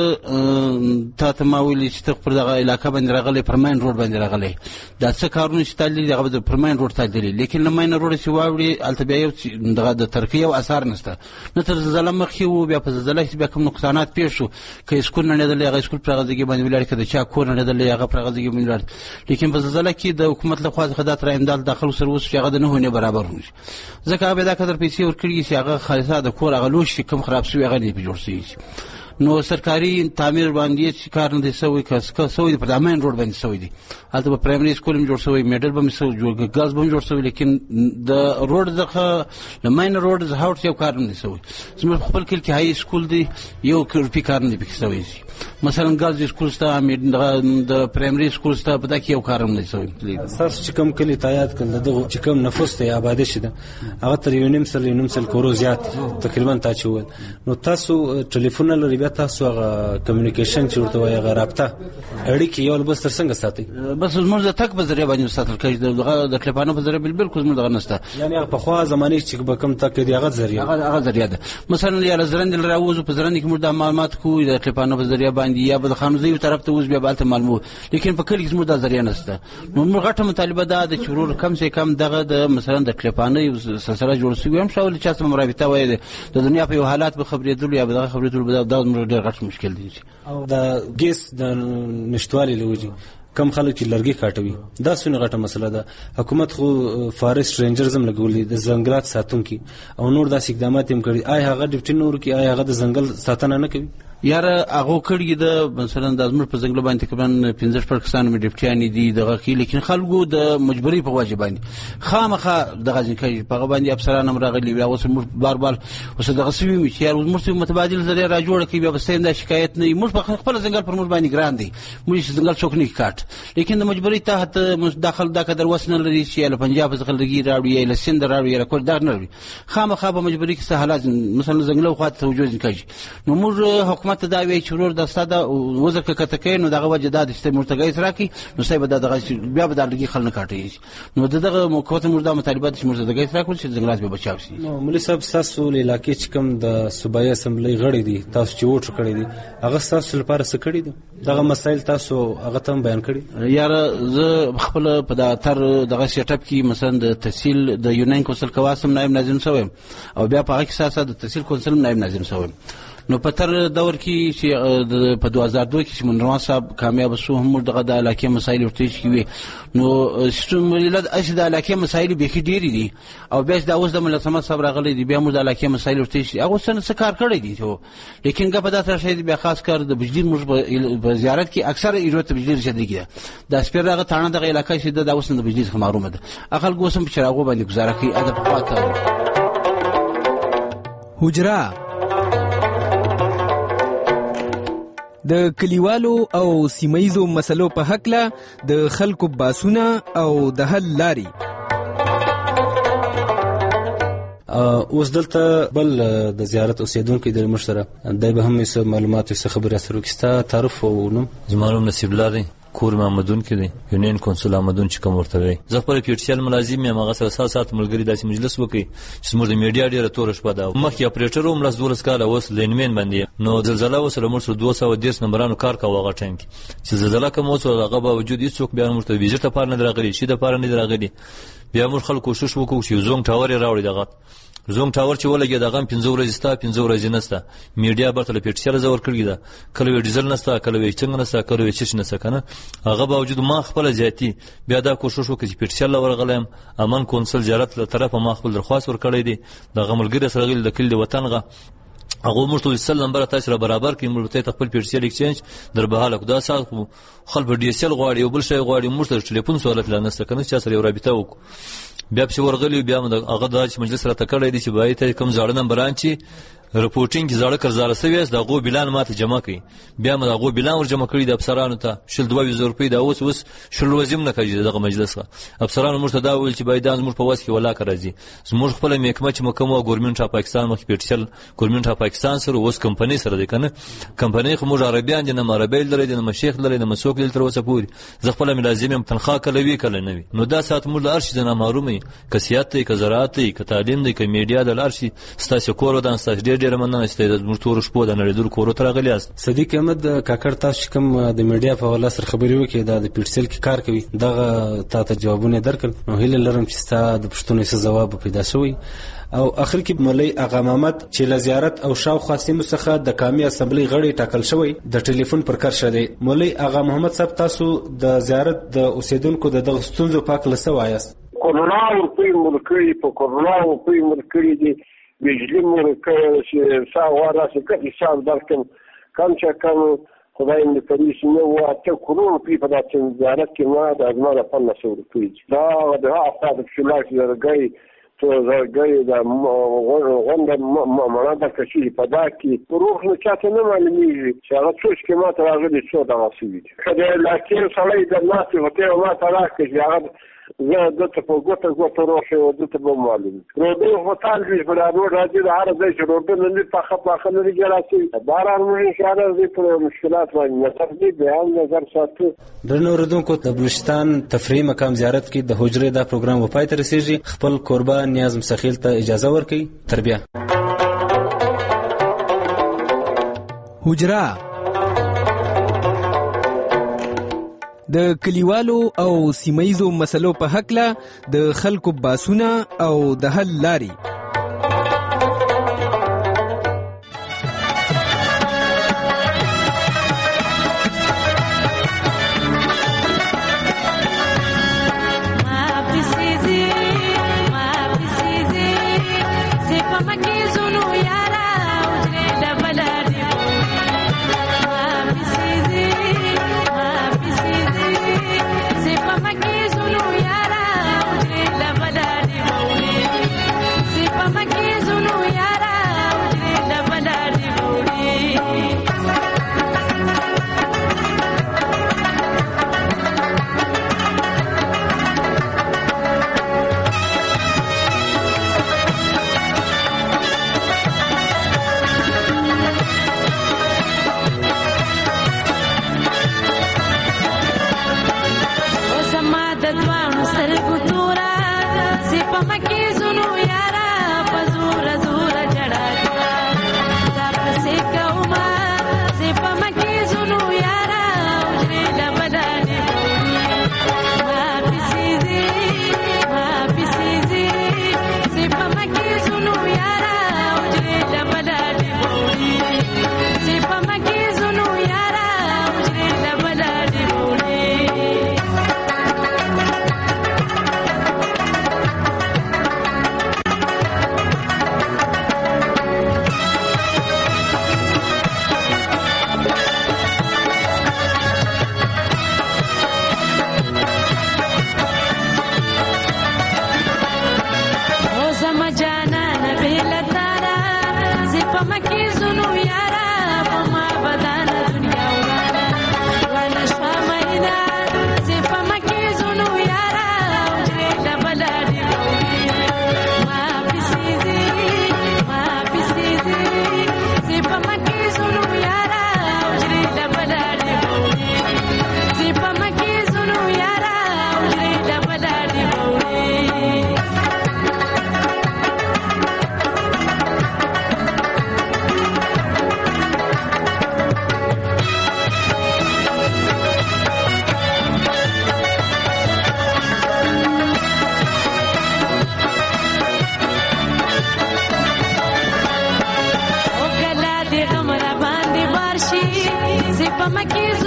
S4: موږ تا ته ما ویلي چې ته پر دغه علاقه باندې راغلی، پر مین روډ باندې راغلی، دا څه کارونه چې تا لیدلي هغه به پر مین روډ تا لیدلي. لیکن له مین روډ چې واوړې هلته بیا یو دغه د ترقۍ یو اثار نشته، نه تر زلزله مخکې و، بیا په زلزله کې بیا کوم نقصانات پیښ شو، که اسکول نړېدلی هغه اسکول پر هغه ځای باندې ولاړ، که د چا کور نړېدلی هغه پر هغه ځای باندې ولاړ. لیکن په زلزله کې د حکومت لخوا څخه دا تر امداد داخل سره اوس چې هغه د نهو نه برابر ونشي، ځکه هغه بیا دا قدر پیسې ورکړي چې هغه خالصه د کور هغه لوښي کوم خراب شوي هغه نه پرې جوړ شوي شي. نو سرکاري تعمیر باندې چې کار نه دی سوی، که سوی دی پر د مین روډ باندې سوی دی، هلته به پرایمري اسکول هم جوړ سوی، میډل به هم جوړ، ګاز به هم جوړ سوی. لیکن د روډ څخه له مین روډ هاوټ یو کار نه دی سوی. زموږ په خپل کلي کې هاي اسکول دی، یو روپۍ کار نه دی پکې سوی شي. مثلا ګاز اسکول شته، د پرایمري اسکول شته، په دا کې یو کار هم نه دی سوی.
S17: ستاسو چې کوم کلي ته یاد کړل دغه چې کوم نفوس ته آبادي شي ده هغه تر یو نیم سل یو نیم سل کورو زیات تقریبا تا چې وویل. نو تاسو ټلیفون لرئ، بیا تاسو هغه کمیونیکیشن چې ورته وایي هغه رابطه اړیکې یو له بل سره څنګه ساتئ؟
S4: بس زموږ د تګ په ذریعه باندې ساتل کېږي، دغه د ټلیفانو په ذریعه بالکل زموږ دغه نشته.
S17: یعنې هغه پخوا زمانې چې به کوم تګ کېدی هغه ذریعه
S4: هغه ذریعه ده. مثلا یا له زرندې له راوځو، په زرندې کې موږ دا معلومات کوو د ټلیفانو په ذریعه باندې، یا به د خانوزیو طرف ته وځو بیا به هلته معلوموو. لیکن په کلي کې زموږ دا ذریعه نشته. نو موږ غټه مطالبه دا ده چې ورور کم سے کم دغه د مثلا د ټلیفانو یو سلسله جوړ شوي هم شاول چا سره مرابطه وایي د دنیا په یو حالات به خبرېدلو یا به دغه خبرېدلو به دا زموږ ډېر غټ مشکل دی.
S17: او د ګیس د نشتوالي له وجې کم خلک چې لرګي کاټوي، دا څونه غټه مسله ده. حکومت خو فارست رینجرز هم لګولي، د ځنګلات ساتونکي او نور داسې اقدامات هم کړي. آیا هغه ډیپټي نور کې آیا هغه د ځنګل ساتنه نه کوي؟
S4: یاره هغه کړي د مثلا د زموږ په ځنګل باندې تقریبا پنځه شپږ کسان مې ډیپټیان دي دغه کې، لیکن خلکو د مجبوري په وجه باندې خامخا دغه ځکه په هغه باندې افسران هم راغلي، بیا اوس موږ بار بار اوس دغه سوي چې یار موږ متبادل ذریعہ را جوړ کړي، بیا به ستیم دا شکایت نه موږ په خپل ځنګل پر موږ باندې ګران دي، موږ چې ځنګل څوک نه کاټ. لیکن د مجبوري تحت داخل دا قدر وسنه لري چې له پنجاب څخه لګي راوړي یا له سند راوړي یا کول دا نه لري، خامخا په مجبوري کې سهالات مثلا ځنګل خو ته توجه کوي. نو موږ حکومت دا وی چې د ساده وزر کې کته نو دغه وجه د چې مرتګی راکی نو سبا دغه بیا به دغه خل نه کاټي. نو دغه موقوت مردا مطالبات چې مرتګی راکول چې ځنګلات به بچاو شي.
S17: نو ملي صاحب تاسو علاقې چې کوم د صوبایي اسمبلی غړي دي تاسو چې ووټ کړی دي هغه تاسو لپاره څه کړی دي؟ دغه مسایل تاسو هغه تم بیان کړی؟
S4: یاره زه خپل په دا تر دغه سیټ اپ کې مثلا د تحصیل د یونین کونسل کواسم نائب ناظم شوم او بیا په هغه کې ساسه د تحصیل کونسل نائب ناظم شوم. نو په تر دور کې چې په دوه هزار دوه کې چې منروان صاحب کامیاب شو هم دغه د علاقې مسایل ورته شي. نو شمولت اش د علاقې مسایل به کې ډېری دي او بیا د اوس د ملتمت صاحب راغلي دي بیا موږ د علاقې مسایل ورته شي هغه څنګه کار کړی دي. ته لیکن که په داسې شي بیا خاص کار د بجلی موږ په زیارت کې اکثر ایروت بجلی رسیدلی کیده د سپیر هغه تانه د علاقې چې د اوس د بجلی څخه محروم ده اخل ګوسم په چراغو باندې گزاره کوي اده په خاطر
S10: حجره د کلیوالو او سیمایزو مسلو په حق له د خلکو باسونه او د حل لاري.
S17: اوس دلته بل د زیارت اوسیدونکو د مشتره دای به هم څه معلومات څه خبره سره کیسه تعارف او نو
S5: زمانو نصیب لري کور محمدون کې دی یونین کونسل محمدون چې کوم ورته وي زه خپل پیټسیل ملازم یم هغه سره سات ملګری داسې مجلس وکي چې زموږ د میډیا ډیره تور شپه ده مخکې اپریټر هم لاس دولس کاله اوس لینمن باندې نو زلزلہ وسره موږ دوه سوه دېرش نمبرانو کار کاوه هغه ټایم کې چې زلزلہ کوم اوس هغه باوجود هیڅوک بیا موږ ته ویزیټ لپاره نه راغلی شي د لپاره نه راغلی بیا موږ خلک کوشش وکړو چې زوم ټاور راوړي دغه زوم ټاور چې ولګي دغه پنځه ورځې ستا پنځه ورځې نسته میډیا برته پیټسیل زور کړی دا کله ډیزل نسته کله څنګه نسته کله چش نسته کنه هغه باوجود ما خپل ځاتی بیا دا کوشش وکړ چې پیټسیل ورغلم امن کونسل زیارت له طرفه ما خپل درخواست ورکړی دی دغه ملګری سره غل د کلی وطنغه هغه مرته سل نمبر تاسو برابر کې ملته خپل پیټسیل ایکسچینج در بهاله کو دا سال خپل ډیسل غواړي او بل شی غواړي مرته ټلیفون سوالت لنسته کنه چې سره رابطه وک بیا په ورغلی بیا هغه د مجلس سره تکړه دي چې بای ته کم ځاړه نمبران چې رپورټینګ زړه کړزاله سوي د غو بلان ماته جمع کړي بیا موږ غو بلان ور جمع کړي د افسرانو ته شل دوه زره روپۍ دا اوس اوس شل وزم نه کوي دغه مجلس افسرانو موږ ته دا ویل چې باید موږ په واس کې ولا راځي زموږ خپل محکمه چې مکمو ګورنمنت اف پاکستان مخ پیټشل ګورنمنت اف پاکستان سره اوس کمپنی سره دی کنه کمپنی خو موږ عربیان دي نه عربی لري نه مشیخ لري نه مسوک لري تر اوسه پوري زه خپل ملازم تنخواه کله وی کله نه وي نو دا سات موږ ارشي نه معلومه کسيات ته کزرات ته ک تعلیم دی ک میډیا د ارشي ستاسو کورو د ستاسو ډېر ډېر مننه ستاسو موږ تور شپو د نړیدل کورو تر غلی است
S17: صدیق احمد کاکړ تاسو کوم د میډیا په حواله سره خبري وکړي دا د پیټسل کې کار کوي دغه تاسو جوابونه درکړ نو هیله لرم چې تاسو د پښتون ځواب پیدا شوی او اخر کې مولوی اغا محمد چې له زیارت او شاوخوا سیمو څخه د قومي اسمبلی غړي ټاکل شوی د ټلیفون پر کار شوی مولوی اغا محمد صاحب تاسو د زیارت د اوسیدونکو د دغه ستونزو په اړه څه وایاست
S7: کورونا ورپی ملکي په کورونا ورپی ملکي دي بجلی ملکي چې ساواره چې حساب درکم کم چې کم خدای دې پریس نو واته کورونا په داسې زیارت کې ما د ازمره په نسور کوي دا د افراد په شلاک درګي تو زګي دا غونډه مړه کشي په دا کې روح نه چاته نه معلومیږي چې هغه څه چې ما ته راغلي څو دا واسي کله لکه سړی د ناس وته ما ته راکړي هغه زه دته په ګوته ګوته روښه او دته به معلوم نو د هوټل کې په لارو راځي د هر ځای چې روډ نه په خپل خپل نه جوړاسي باران مو اشاره دي په مشکلات باندې ترتیب بیان نظر ساتو
S17: درنو ردونکو د بلوچستان تفریحي مقام زیارت کې د حجره دا پروګرام و پای ته رسیږي خپل قربا نیاز مسخیل ته اجازه ورکړي تربیه
S10: حجره د کلیوالو او سیمایزو مسلو په حقله د خلکو باسونه او د حل لاري
S9: Pamakiz